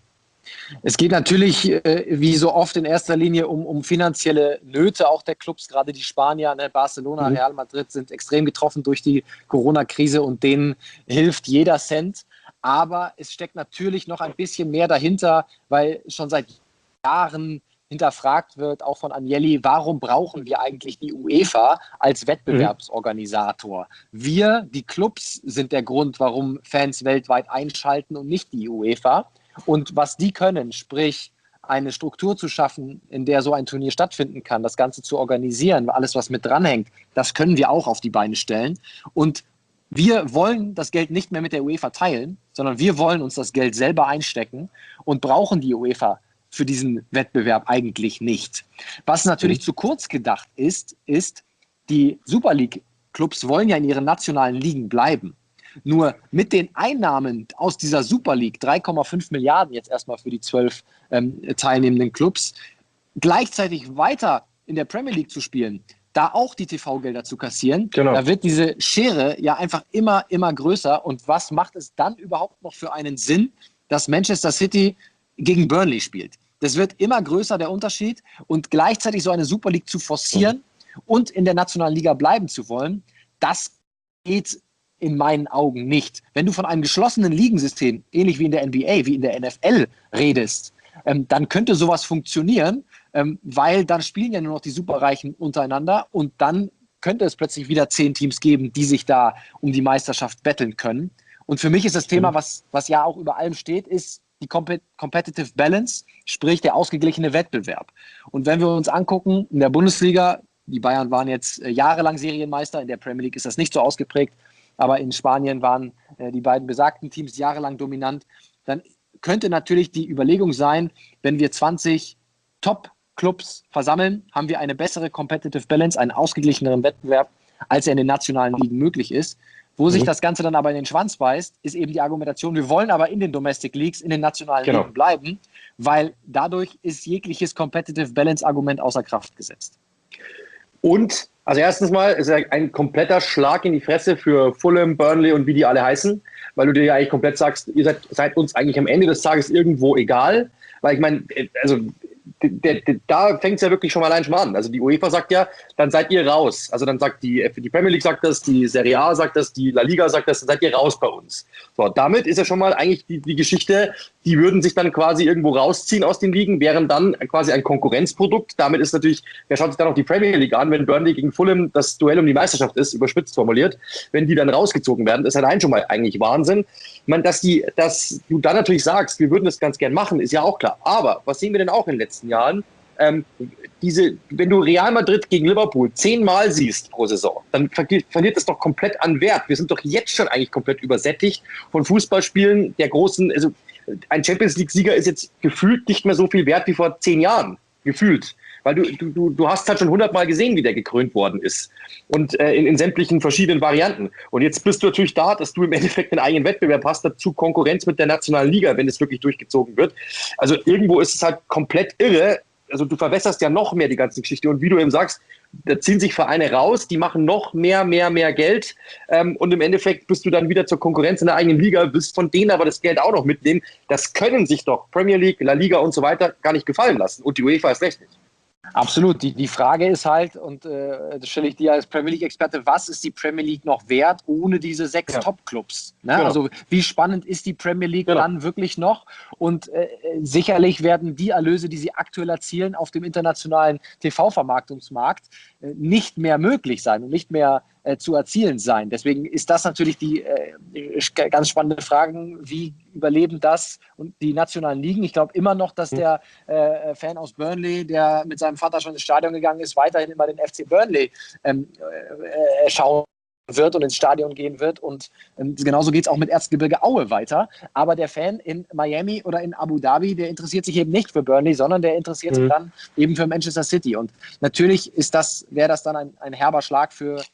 Es geht natürlich, wie so oft in erster Linie um finanzielle Nöte auch der Clubs, gerade die Spanier, ne, Barcelona, Real Madrid sind extrem getroffen durch die Corona-Krise und denen hilft jeder Cent. Aber es steckt natürlich noch ein bisschen mehr dahinter, weil schon seit Jahren hinterfragt wird, auch von Agnelli, warum brauchen wir eigentlich die UEFA als Wettbewerbsorganisator? Wir, die Clubs, sind der Grund, warum Fans weltweit einschalten und nicht die UEFA. Und was die können, sprich eine Struktur zu schaffen, in der so ein Turnier stattfinden kann, das Ganze zu organisieren, alles, was mit dranhängt, das können wir auch auf die Beine stellen. Und wir wollen das Geld nicht mehr mit der UEFA teilen, sondern wir wollen uns das Geld selber einstecken und brauchen die UEFA für diesen Wettbewerb eigentlich nicht. Was natürlich zu kurz gedacht ist, die Super League-Clubs wollen ja in ihren nationalen Ligen bleiben. Nur mit den Einnahmen aus dieser Super League, 3,5 Milliarden jetzt erstmal für die 12 teilnehmenden Clubs, gleichzeitig weiter in der Premier League zu spielen, da auch die TV-Gelder zu kassieren, da wird diese Schere ja einfach immer größer. Und was macht es dann überhaupt noch für einen Sinn, dass Manchester City gegen Burnley spielt? Das wird immer größer, der Unterschied. Und gleichzeitig so eine Super League zu forcieren und in der nationalen Liga bleiben zu wollen, das geht in meinen Augen nicht. Wenn du von einem geschlossenen Ligensystem, ähnlich wie in der NBA, wie in der NFL redest, dann könnte sowas funktionieren, weil dann spielen ja nur noch die Superreichen untereinander und dann könnte es plötzlich wieder 10 Teams geben, die sich da um die Meisterschaft betteln können. Und für mich ist das Thema, was ja auch über allem steht, ist die Competitive Balance, sprich der ausgeglichene Wettbewerb. Und wenn wir uns angucken, in der Bundesliga, die Bayern waren jetzt jahrelang Serienmeister, in der Premier League ist das nicht so ausgeprägt, aber in Spanien waren die beiden besagten Teams jahrelang dominant, dann könnte natürlich die Überlegung sein, wenn wir 20 Top-Clubs versammeln, haben wir eine bessere Competitive Balance, einen ausgeglicheneren Wettbewerb, als er in den nationalen Ligen möglich ist. Wo sich das Ganze dann aber in den Schwanz beißt, ist eben die Argumentation, wir wollen aber in den Domestic Leagues, in den nationalen Ligen bleiben, weil dadurch ist jegliches Competitive Balance-Argument außer Kraft gesetzt. Und, also erstens mal, ist ja ein kompletter Schlag in die Fresse für Fulham, Burnley und wie die alle heißen, weil du dir ja eigentlich komplett sagst, ihr seid uns eigentlich am Ende des Tages irgendwo egal, weil ich meine, also da fängt es ja wirklich schon mal an. Also die UEFA sagt ja, dann seid ihr raus. Also dann sagt die Premier League sagt das, die Serie A sagt das, die La Liga sagt das, dann seid ihr raus bei uns. So, damit ist ja schon mal eigentlich die Geschichte, die würden sich dann quasi irgendwo rausziehen aus den Ligen, wären dann quasi ein Konkurrenzprodukt. Damit ist natürlich, wer schaut sich dann auch die Premier League an, wenn Burnley gegen Fulham das Duell um die Meisterschaft ist, überspitzt formuliert, wenn die dann rausgezogen werden, ist allein schon mal eigentlich Wahnsinn. Ich meine, dass du dann natürlich sagst, wir würden das ganz gern machen, ist ja auch klar. Aber was sehen wir denn auch in den letzten Jahren? Wenn du Real Madrid gegen Liverpool 10-mal siehst pro Saison, dann verliert das doch komplett an Wert. Wir sind doch jetzt schon eigentlich komplett übersättigt von Fußballspielen der großen, also ein Champions League-Sieger ist jetzt gefühlt nicht mehr so viel wert wie vor 10 Jahren. Gefühlt. Weil du hast halt schon 100-mal gesehen, wie der gekrönt worden ist. Und in sämtlichen verschiedenen Varianten. Und jetzt bist du natürlich da, dass du im Endeffekt einen eigenen Wettbewerb hast, dazu Konkurrenz mit der nationalen Liga, wenn es wirklich durchgezogen wird. Also irgendwo ist es halt komplett irre. Also du verwässerst ja noch mehr die ganze Geschichte. Und wie du eben sagst, da ziehen sich Vereine raus, die machen noch mehr Geld. Und im Endeffekt bist du dann wieder zur Konkurrenz in der eigenen Liga, willst von denen aber das Geld auch noch mitnehmen. Das können sich doch Premier League, La Liga und so weiter gar nicht gefallen lassen. Und die UEFA ist recht nicht. Absolut. Die Frage ist halt, und das stelle ich dir als Premier League-Experte, was ist die Premier League noch wert ohne diese 6 Top-Clubs? Ne? Genau. Also wie spannend ist die Premier League dann wirklich noch? Und sicherlich werden die Erlöse, die sie aktuell erzielen auf dem internationalen TV-Vermarktungsmarkt, nicht mehr möglich sein und nicht mehr zu erzielen sein. Deswegen ist das natürlich die ganz spannende Frage, wie überleben das und die nationalen Ligen. Ich glaube immer noch, dass der Fan aus Burnley, der mit seinem Vater schon ins Stadion gegangen ist, weiterhin immer den FC Burnley schauen wird und ins Stadion gehen wird. Und genauso geht es auch mit Erzgebirge Aue weiter. Aber der Fan in Miami oder in Abu Dhabi, der interessiert sich eben nicht für Burnley, sondern der interessiert sich dann eben für Manchester City. Und natürlich wäre das dann ein herber Schlag für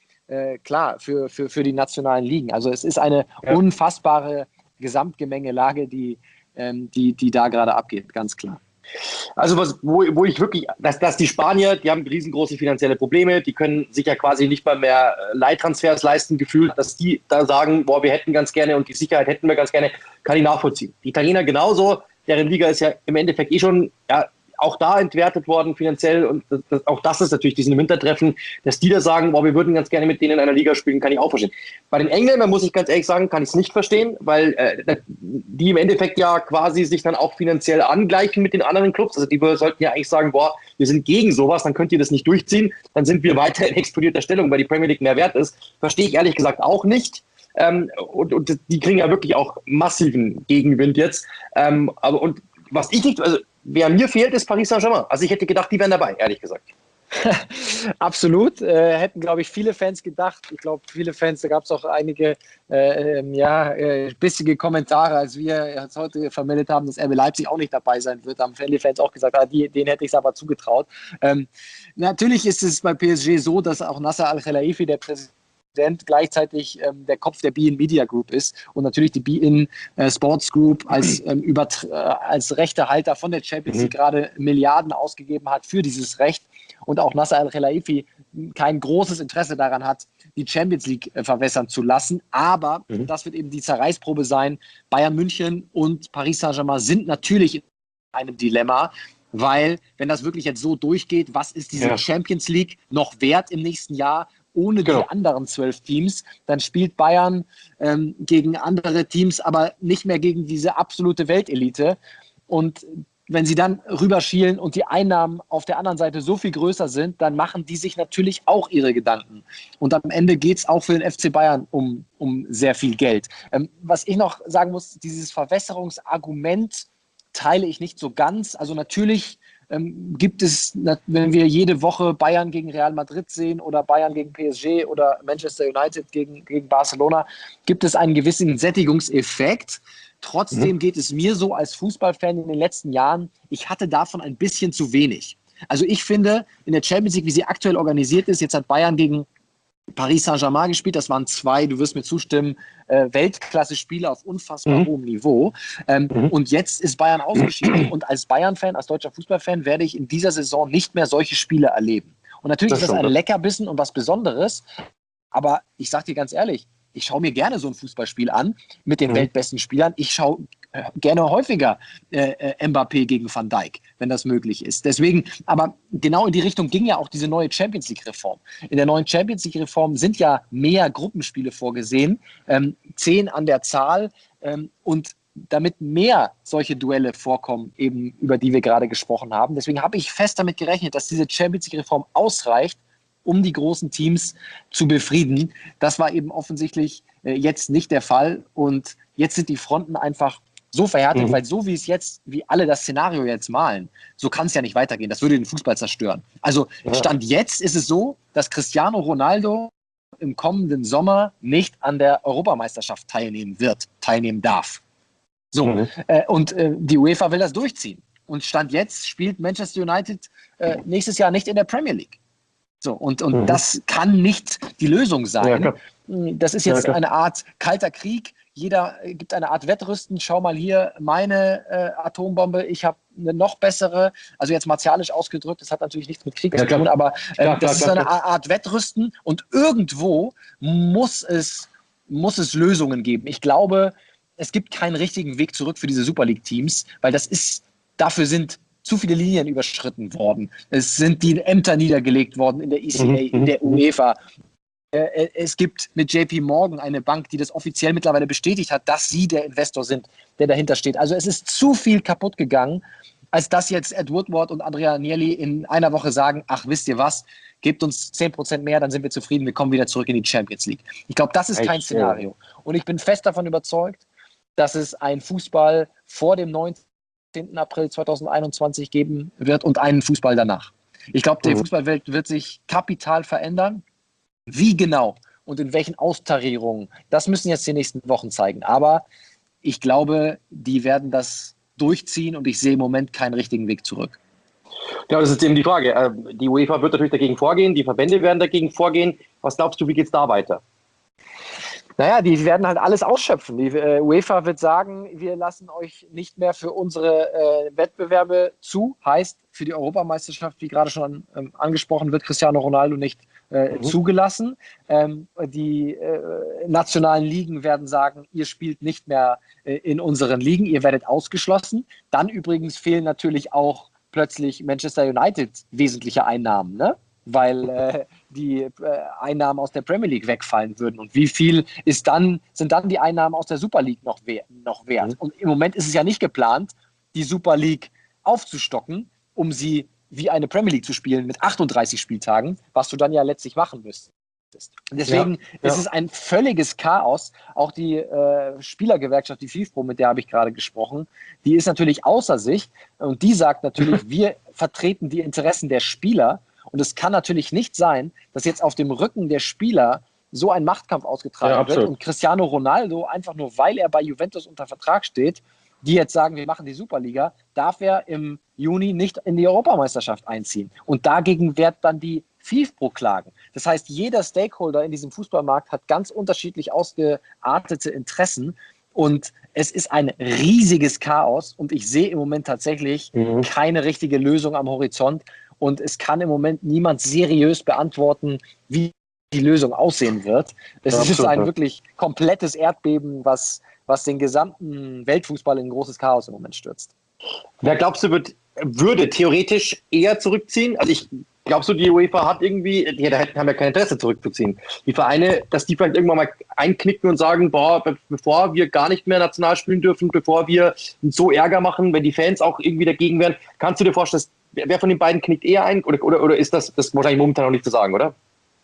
die nationalen Ligen. Also es ist eine unfassbare Gesamtgemengelage, die da gerade abgeht, ganz klar. Also wo ich wirklich, dass die Spanier, die haben riesengroße finanzielle Probleme, die können sich ja quasi nicht mal mehr Leihtransfers leisten, gefühlt, dass die da sagen, boah, wir hätten ganz gerne und die Sicherheit hätten wir ganz gerne, kann ich nachvollziehen. Die Italiener genauso, deren Liga ist ja im Endeffekt schon auch da entwertet worden finanziell und auch das ist natürlich diesen Wintertreffen, dass die da sagen, boah, wir würden ganz gerne mit denen in einer Liga spielen, kann ich auch verstehen. Bei den Engländern, muss ich ganz ehrlich sagen, kann ich es nicht verstehen, weil die im Endeffekt ja quasi sich dann auch finanziell angleichen mit den anderen Clubs. Also die sollten ja eigentlich sagen, boah, wir sind gegen sowas, dann könnt ihr das nicht durchziehen, dann sind wir weiter in explodierter Stellung, weil die Premier League mehr wert ist. Verstehe ich ehrlich gesagt auch nicht. Und die kriegen ja wirklich auch massiven Gegenwind jetzt. Und was ich nicht, also wer mir fehlt, ist Paris Saint-Germain. Also ich hätte gedacht, die wären dabei, ehrlich gesagt. Absolut. Hätten, glaube ich, viele Fans gedacht. Ich glaube, viele Fans, da gab es auch einige bissige Kommentare, als wir jetzt heute vermeldet haben, dass RB Leipzig auch nicht dabei sein wird. Haben viele Fans auch gesagt, denen hätte ich es aber zugetraut. Natürlich ist es bei PSG so, dass auch Nasser Al-Khelaifi, der Präsident, gleichzeitig der Kopf der beIN Media Group ist und natürlich die beIN Sports Group als Rechtehalter von der Champions League gerade Milliarden ausgegeben hat für dieses Recht und auch Nasser Al-Khelaifi kein großes Interesse daran hat, die Champions League verwässern zu lassen. Aber das wird eben die Zerreißprobe sein. Bayern München und Paris Saint-Germain sind natürlich in einem Dilemma, weil, wenn das wirklich jetzt so durchgeht, was ist diese Champions League noch wert im nächsten Jahr? Ohne die anderen 12 Teams, dann spielt Bayern gegen andere Teams, aber nicht mehr gegen diese absolute Weltelite. Und wenn sie dann rüberschielen und die Einnahmen auf der anderen Seite so viel größer sind, dann machen die sich natürlich auch ihre Gedanken. Und am Ende geht es auch für den FC Bayern um sehr viel Geld. Was ich noch sagen muss, dieses Verwässerungsargument teile ich nicht so ganz. Also natürlich gibt es, wenn wir jede Woche Bayern gegen Real Madrid sehen oder Bayern gegen PSG oder Manchester United gegen Barcelona, gibt es einen gewissen Sättigungseffekt. Trotzdem geht es mir so als Fußballfan in den letzten Jahren, ich hatte davon ein bisschen zu wenig. Also ich finde, in der Champions League, wie sie aktuell organisiert ist, jetzt hat Bayern gegen Paris Saint-Germain gespielt, das waren 2, du wirst mir zustimmen, Weltklasse-Spieler auf unfassbar hohem Niveau. Und jetzt ist Bayern ausgeschieden und als Bayern-Fan, als deutscher Fußballfan werde ich in dieser Saison nicht mehr solche Spiele erleben. Und natürlich ist das ein Leckerbissen und was Besonderes, aber ich sage dir ganz ehrlich, ich schaue mir gerne so ein Fußballspiel an mit den weltbesten Spielern. Ich schaue gerne häufiger Mbappé gegen Van Dijk, wenn das möglich ist. Deswegen, aber genau in die Richtung ging ja auch diese neue Champions League-Reform. In der neuen Champions League-Reform sind ja mehr Gruppenspiele vorgesehen, 10 an der Zahl und damit mehr solche Duelle vorkommen, eben über die wir gerade gesprochen haben. Deswegen habe ich fest damit gerechnet, dass diese Champions League-Reform ausreicht, um die großen Teams zu befrieden. Das war eben offensichtlich jetzt nicht der Fall. Und jetzt sind die Fronten einfach so verhärtet, weil so wie alle das Szenario jetzt malen, so kann es ja nicht weitergehen. Das würde den Fußball zerstören. Also Stand jetzt ist es so, dass Cristiano Ronaldo im kommenden Sommer nicht an der Europameisterschaft teilnehmen darf. So, und die UEFA will das durchziehen. Und Stand jetzt spielt Manchester United nächstes Jahr nicht in der Premier League. So, und das kann nicht die Lösung sein. Ja, das ist jetzt eine Art kalter Krieg. Jeder gibt eine Art Wettrüsten. Schau mal hier, meine Atombombe, ich habe eine noch bessere, also jetzt martialisch ausgedrückt, das hat natürlich nichts mit Krieg zu tun, aber das ist eine Art Wettrüsten und irgendwo muss es Lösungen geben. Ich glaube, es gibt keinen richtigen Weg zurück für diese Super League-Teams, weil dafür sind zu viele Linien überschritten worden. Es sind die Ämter niedergelegt worden in der ECA, in der UEFA. Es gibt mit JP Morgan eine Bank, die das offiziell mittlerweile bestätigt hat, dass sie der Investor sind, der dahinter steht. Also es ist zu viel kaputt gegangen, als dass jetzt Ed Woodward und Andrea Agnelli in einer Woche sagen, ach, wisst ihr was, gebt uns 10% mehr, dann sind wir zufrieden, wir kommen wieder zurück in die Champions League. Ich glaube, das ist kein Szenario. Und ich bin fest davon überzeugt, dass es einen Fußball vor dem 19. April 2021 geben wird und einen Fußball danach. Ich glaube, die Fußballwelt wird sich kapital verändern. Wie genau und in welchen Austarierungen, das müssen jetzt die nächsten Wochen zeigen. Aber ich glaube, die werden das durchziehen und ich sehe im Moment keinen richtigen Weg zurück. Ja, das ist eben die Frage. Die UEFA wird natürlich dagegen vorgehen, die Verbände werden dagegen vorgehen. Was glaubst du, wie geht es da weiter? Naja, die werden halt alles ausschöpfen. Die UEFA wird sagen, wir lassen euch nicht mehr für unsere Wettbewerbe zu. Heißt, für die Europameisterschaft, wie gerade schon angesprochen, wird Cristiano Ronaldo nicht zugelassen. Die nationalen Ligen werden sagen, ihr spielt nicht mehr in unseren Ligen, ihr werdet ausgeschlossen. Dann übrigens fehlen natürlich auch plötzlich Manchester United wesentliche Einnahmen, ne? Weil die Einnahmen aus der Premier League wegfallen würden. Und wie viel sind dann die Einnahmen aus der Super League noch wert? Und im Moment ist es ja nicht geplant, die Super League aufzustocken, um sie wie eine Premier League zu spielen mit 38 Spieltagen, was du dann ja letztlich machen müsstest. Deswegen ist es ein völliges Chaos. Auch die Spielergewerkschaft, die FIFPro, mit der habe ich gerade gesprochen, die ist natürlich außer sich und die sagt natürlich, wir vertreten die Interessen der Spieler. Und es kann natürlich nicht sein, dass jetzt auf dem Rücken der Spieler so ein Machtkampf ausgetragen wird und Cristiano Ronaldo, einfach nur weil er bei Juventus unter Vertrag steht, die jetzt sagen, wir machen die Superliga, darf er im Juni nicht in die Europameisterschaft einziehen. Und dagegen wird dann die FIFPro klagen. Das heißt, jeder Stakeholder in diesem Fußballmarkt hat ganz unterschiedlich ausgeartete Interessen. Und es ist ein riesiges Chaos. Und ich sehe im Moment tatsächlich keine richtige Lösung am Horizont. Und es kann im Moment niemand seriös beantworten, wie die Lösung aussehen wird. Es ist ein wirklich komplettes Erdbeben, was den gesamten Weltfußball in ein großes Chaos im Moment stürzt. Wer glaubst du, würde theoretisch eher zurückziehen? Also glaubst du, die UEFA hat irgendwie, haben ja kein Interesse zurückzuziehen. Die Vereine, dass die vielleicht irgendwann mal einknicken und sagen, bevor wir gar nicht mehr national spielen dürfen, bevor wir so Ärger machen, wenn die Fans auch irgendwie dagegen wären, kannst du dir vorstellen, wer von den beiden knickt eher ein? Oder ist das wahrscheinlich momentan noch nicht zu sagen, oder?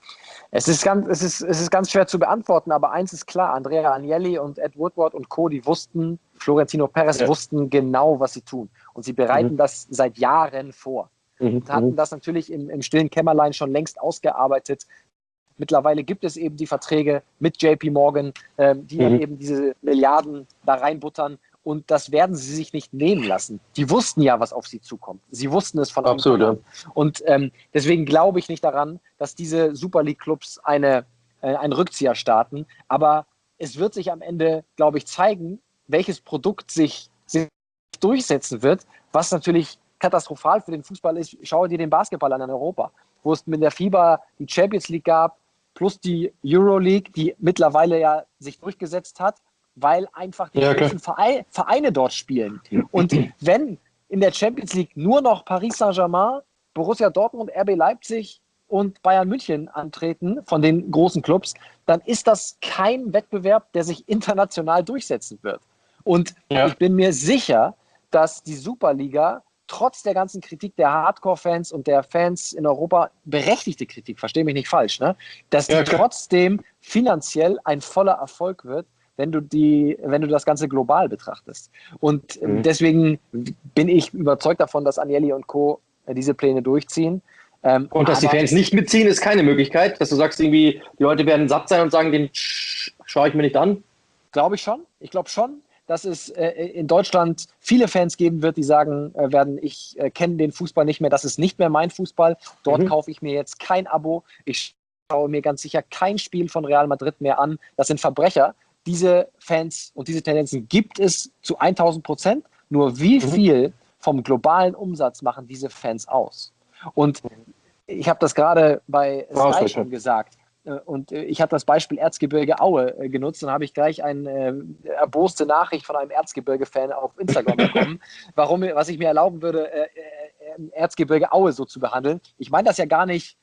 Es ist ganz schwer zu beantworten, aber eins ist klar, Andrea Agnelli und Ed Woodward und Co., die wussten, Florentino Perez wussten genau, was sie tun. Und sie bereiten das seit Jahren vor. Und hatten das natürlich im stillen Kämmerlein schon längst ausgearbeitet. Mittlerweile gibt es eben die Verträge mit JP Morgan, die dann eben diese Milliarden da reinbuttern. Und das werden sie sich nicht nehmen lassen. Die wussten ja, was auf sie zukommt. Sie wussten es von Anfang an. Und deswegen glaube ich nicht daran, dass diese Super League-Clubs einen Rückzieher starten. Aber es wird sich am Ende, glaube ich, zeigen, welches Produkt sich durchsetzen wird, was natürlich katastrophal für den Fußball ist. Schau dir den Basketball an in Europa, wo es mit der FIBA die Champions League gab, plus die Euroleague, die mittlerweile ja sich durchgesetzt hat, weil einfach die großen Vereine dort spielen. Und wenn in der Champions League nur noch Paris Saint-Germain, Borussia Dortmund, RB Leipzig und Bayern München antreten von den großen Clubs, dann ist das kein Wettbewerb, der sich international durchsetzen wird. Und ich bin mir sicher, dass die Superliga trotz der ganzen Kritik der Hardcore-Fans und der Fans in Europa, berechtigte Kritik, verstehe mich nicht falsch, ne? Dass die trotzdem finanziell ein voller Erfolg wird, wenn du das Ganze global betrachtest. Und deswegen bin ich überzeugt davon, dass Agnelli und Co. Diese Pläne durchziehen. Und dass die Fans nicht mitziehen, ist keine Möglichkeit, dass du sagst, irgendwie, die Leute werden satt sein und sagen, den schaue ich mir nicht an? Glaube ich schon. Ich glaube schon, dass es in Deutschland viele Fans geben wird, die sagen ich kenne den Fußball nicht mehr, das ist nicht mehr mein Fußball. Dort kaufe ich mir jetzt kein Abo. Ich schaue mir ganz sicher kein Spiel von Real Madrid mehr an. Das sind Verbrecher. Diese Fans und diese Tendenzen gibt es zu 1000%. Nur wie viel vom globalen Umsatz machen diese Fans aus? Und ich habe das gerade bei Sky schon gesagt. Und ich habe das Beispiel Erzgebirge Aue genutzt. Dann habe ich gleich eine erboste Nachricht von einem Erzgebirge-Fan auf Instagram bekommen, was ich mir erlauben würde, Erzgebirge Aue so zu behandeln. Ich meine das ja gar nicht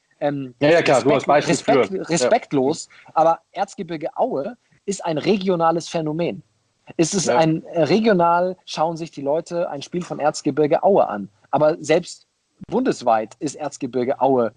respektlos, aber Erzgebirge Aue ist ein regionales Phänomen. Regional schauen sich die Leute ein Spiel von Erzgebirge Aue an. Aber selbst bundesweit ist Erzgebirge Aue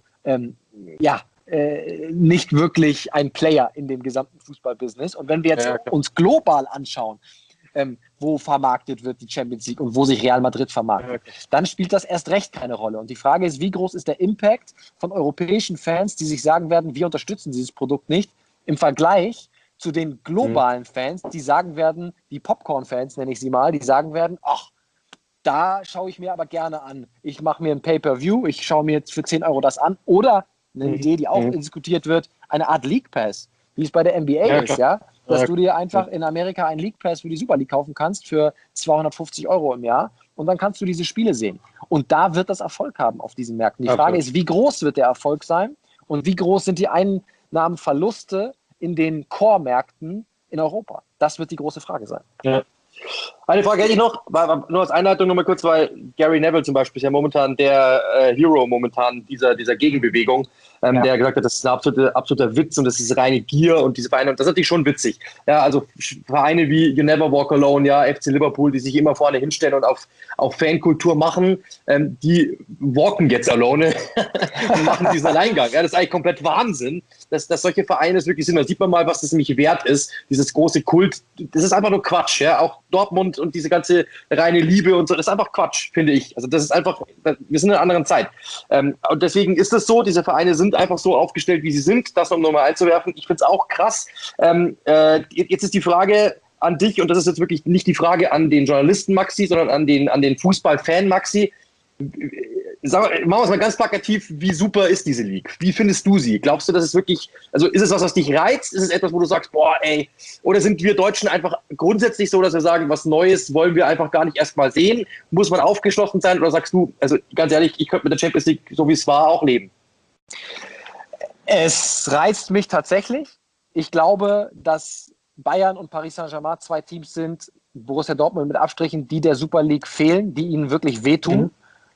nicht wirklich ein Player in dem gesamten Fußballbusiness. Und wenn wir jetzt uns global anschauen, wo vermarktet wird die Champions League und wo sich Real Madrid vermarktet, dann spielt das erst recht keine Rolle. Und die Frage ist, wie groß ist der Impact von europäischen Fans, die sich sagen werden, wir unterstützen dieses Produkt nicht, Im Vergleich zu den globalen Fans, die sagen werden, die Popcorn-Fans nenne ich sie mal, die sagen werden, ach, da schaue ich mir aber gerne an. Ich mache mir ein Pay-Per-View, ich schaue mir jetzt für 10 Euro das an. Oder eine Idee, die auch diskutiert wird, eine Art League Pass, wie es bei der NBA ist, ja? Dass du dir einfach in Amerika einen League Pass für die Super League kaufen kannst für 250 Euro im Jahr und dann kannst du diese Spiele sehen. Und da wird das Erfolg haben auf diesen Märkten. Die Frage ist, wie groß wird der Erfolg sein und wie groß sind die Einnahmenverluste in den Core-Märkten in Europa? Das wird die große Frage sein. Ja. Eine Frage hätte ich noch, nur als Einleitung noch mal kurz, weil Gary Neville zum Beispiel ist ja momentan der Hero dieser Gegenbewegung, der gesagt hat, das ist ein absoluter Witz und das ist reine Gier und diese Vereine, und das ist natürlich schon witzig. Ja, also Vereine wie You Never Walk Alone, ja, FC Liverpool, die sich immer vorne hinstellen und auf Fankultur machen, die walken jetzt alone und machen diesen Alleingang. Ja, das ist eigentlich komplett Wahnsinn, dass solche Vereine es wirklich sind. Da sieht man mal, was das nämlich wert ist, dieses große Kult. Das ist einfach nur Quatsch, ja, auch Dortmund und diese ganze reine Liebe und so, das ist einfach Quatsch, finde ich. Also das ist einfach, wir sind in einer anderen Zeit. Und deswegen ist es so, diese Vereine sind einfach so aufgestellt, wie sie sind, das um nochmal einzuwerfen. Ich finde es auch krass. Jetzt ist die Frage an dich, und das ist jetzt wirklich nicht die Frage an den Journalisten Maxi, sondern an den Fußballfan Maxi. Machen wir es mal ganz plakativ, wie super ist diese League? Wie findest du sie? Glaubst du, dass es wirklich, also ist es was dich reizt? Ist es etwas, wo du sagst, boah, ey, oder sind wir Deutschen einfach grundsätzlich so, dass wir sagen, was Neues wollen wir einfach gar nicht erst mal sehen? Muss man aufgeschlossen sein? Oder sagst du, also ganz ehrlich, ich könnte mit der Champions League, so wie es war, auch leben? Es reizt mich tatsächlich. Ich glaube, dass Bayern und Paris Saint-Germain 2 Teams sind, Borussia Dortmund mit Abstrichen, die der Super League fehlen, die ihnen wirklich wehtun.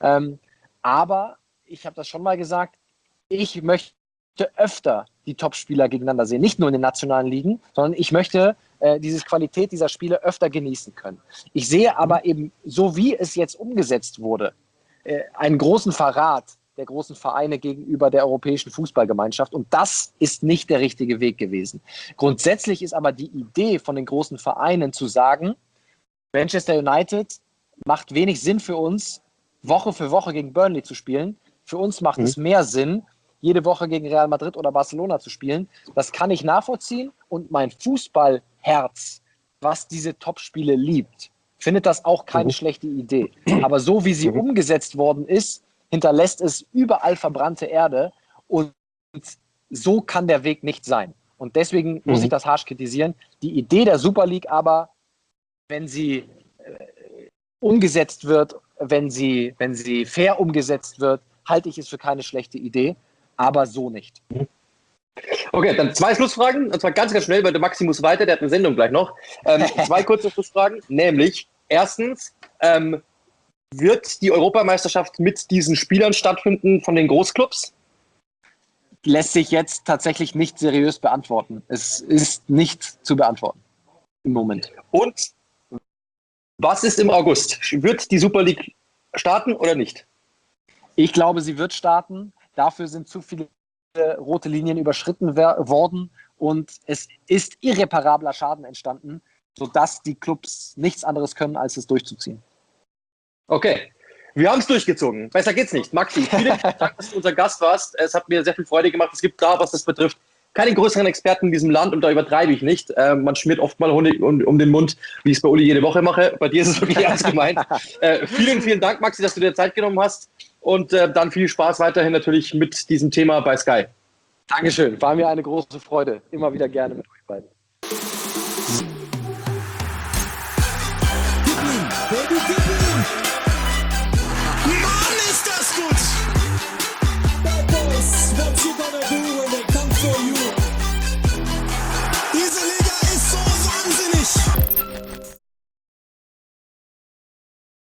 Aber ich habe das schon mal gesagt, ich möchte öfter die Top-Spieler gegeneinander sehen. Nicht nur in den nationalen Ligen, sondern ich möchte diese Qualität dieser Spiele öfter genießen können. Ich sehe aber eben, so wie es jetzt umgesetzt wurde, einen großen Verrat der großen Vereine gegenüber der europäischen Fußballgemeinschaft. Und das ist nicht der richtige Weg gewesen. Grundsätzlich ist aber die Idee von den großen Vereinen zu sagen, Manchester United macht wenig Sinn für uns, Woche für Woche gegen Burnley zu spielen. Für uns macht es mehr Sinn, jede Woche gegen Real Madrid oder Barcelona zu spielen. Das kann ich nachvollziehen und mein Fußballherz, was diese Topspiele liebt, findet das auch keine schlechte Idee. Aber so wie sie umgesetzt worden ist, hinterlässt es überall verbrannte Erde und so kann der Weg nicht sein. Und deswegen muss ich das harsch kritisieren. Die Idee der Super League aber, wenn sie umgesetzt wird, wenn sie fair umgesetzt wird, halte ich es für keine schlechte Idee, aber so nicht. Okay, dann 2 Schlussfragen, und zwar ganz, ganz schnell, weil der Maxi muss weiter, der hat eine Sendung gleich noch. 2 kurze Schlussfragen, nämlich erstens, wird die Europameisterschaft mit diesen Spielern stattfinden von den Großclubs? Lässt sich jetzt tatsächlich nicht seriös beantworten. Es ist nicht zu beantworten im Moment. Und was ist im August? Wird die Super League starten oder nicht? Ich glaube, sie wird starten. Dafür sind zu viele rote Linien überschritten worden und es ist irreparabler Schaden entstanden, sodass die Clubs nichts anderes können, als es durchzuziehen. Okay, wir haben es durchgezogen. Besser geht's nicht. Maxi, vielen Dank, dass du unser Gast warst. Es hat mir sehr viel Freude gemacht. Es gibt da, was das betrifft, keine größeren Experten in diesem Land und da übertreibe ich nicht. Man schmiert oft mal Honig um den Mund, wie ich es bei Uli jede Woche mache. Bei dir ist es wirklich ernst gemeint. Vielen, vielen Dank, Maxi, dass du dir Zeit genommen hast und dann viel Spaß weiterhin natürlich mit diesem Thema bei Sky. Dankeschön, war mir eine große Freude. Immer wieder gerne mit euch beiden.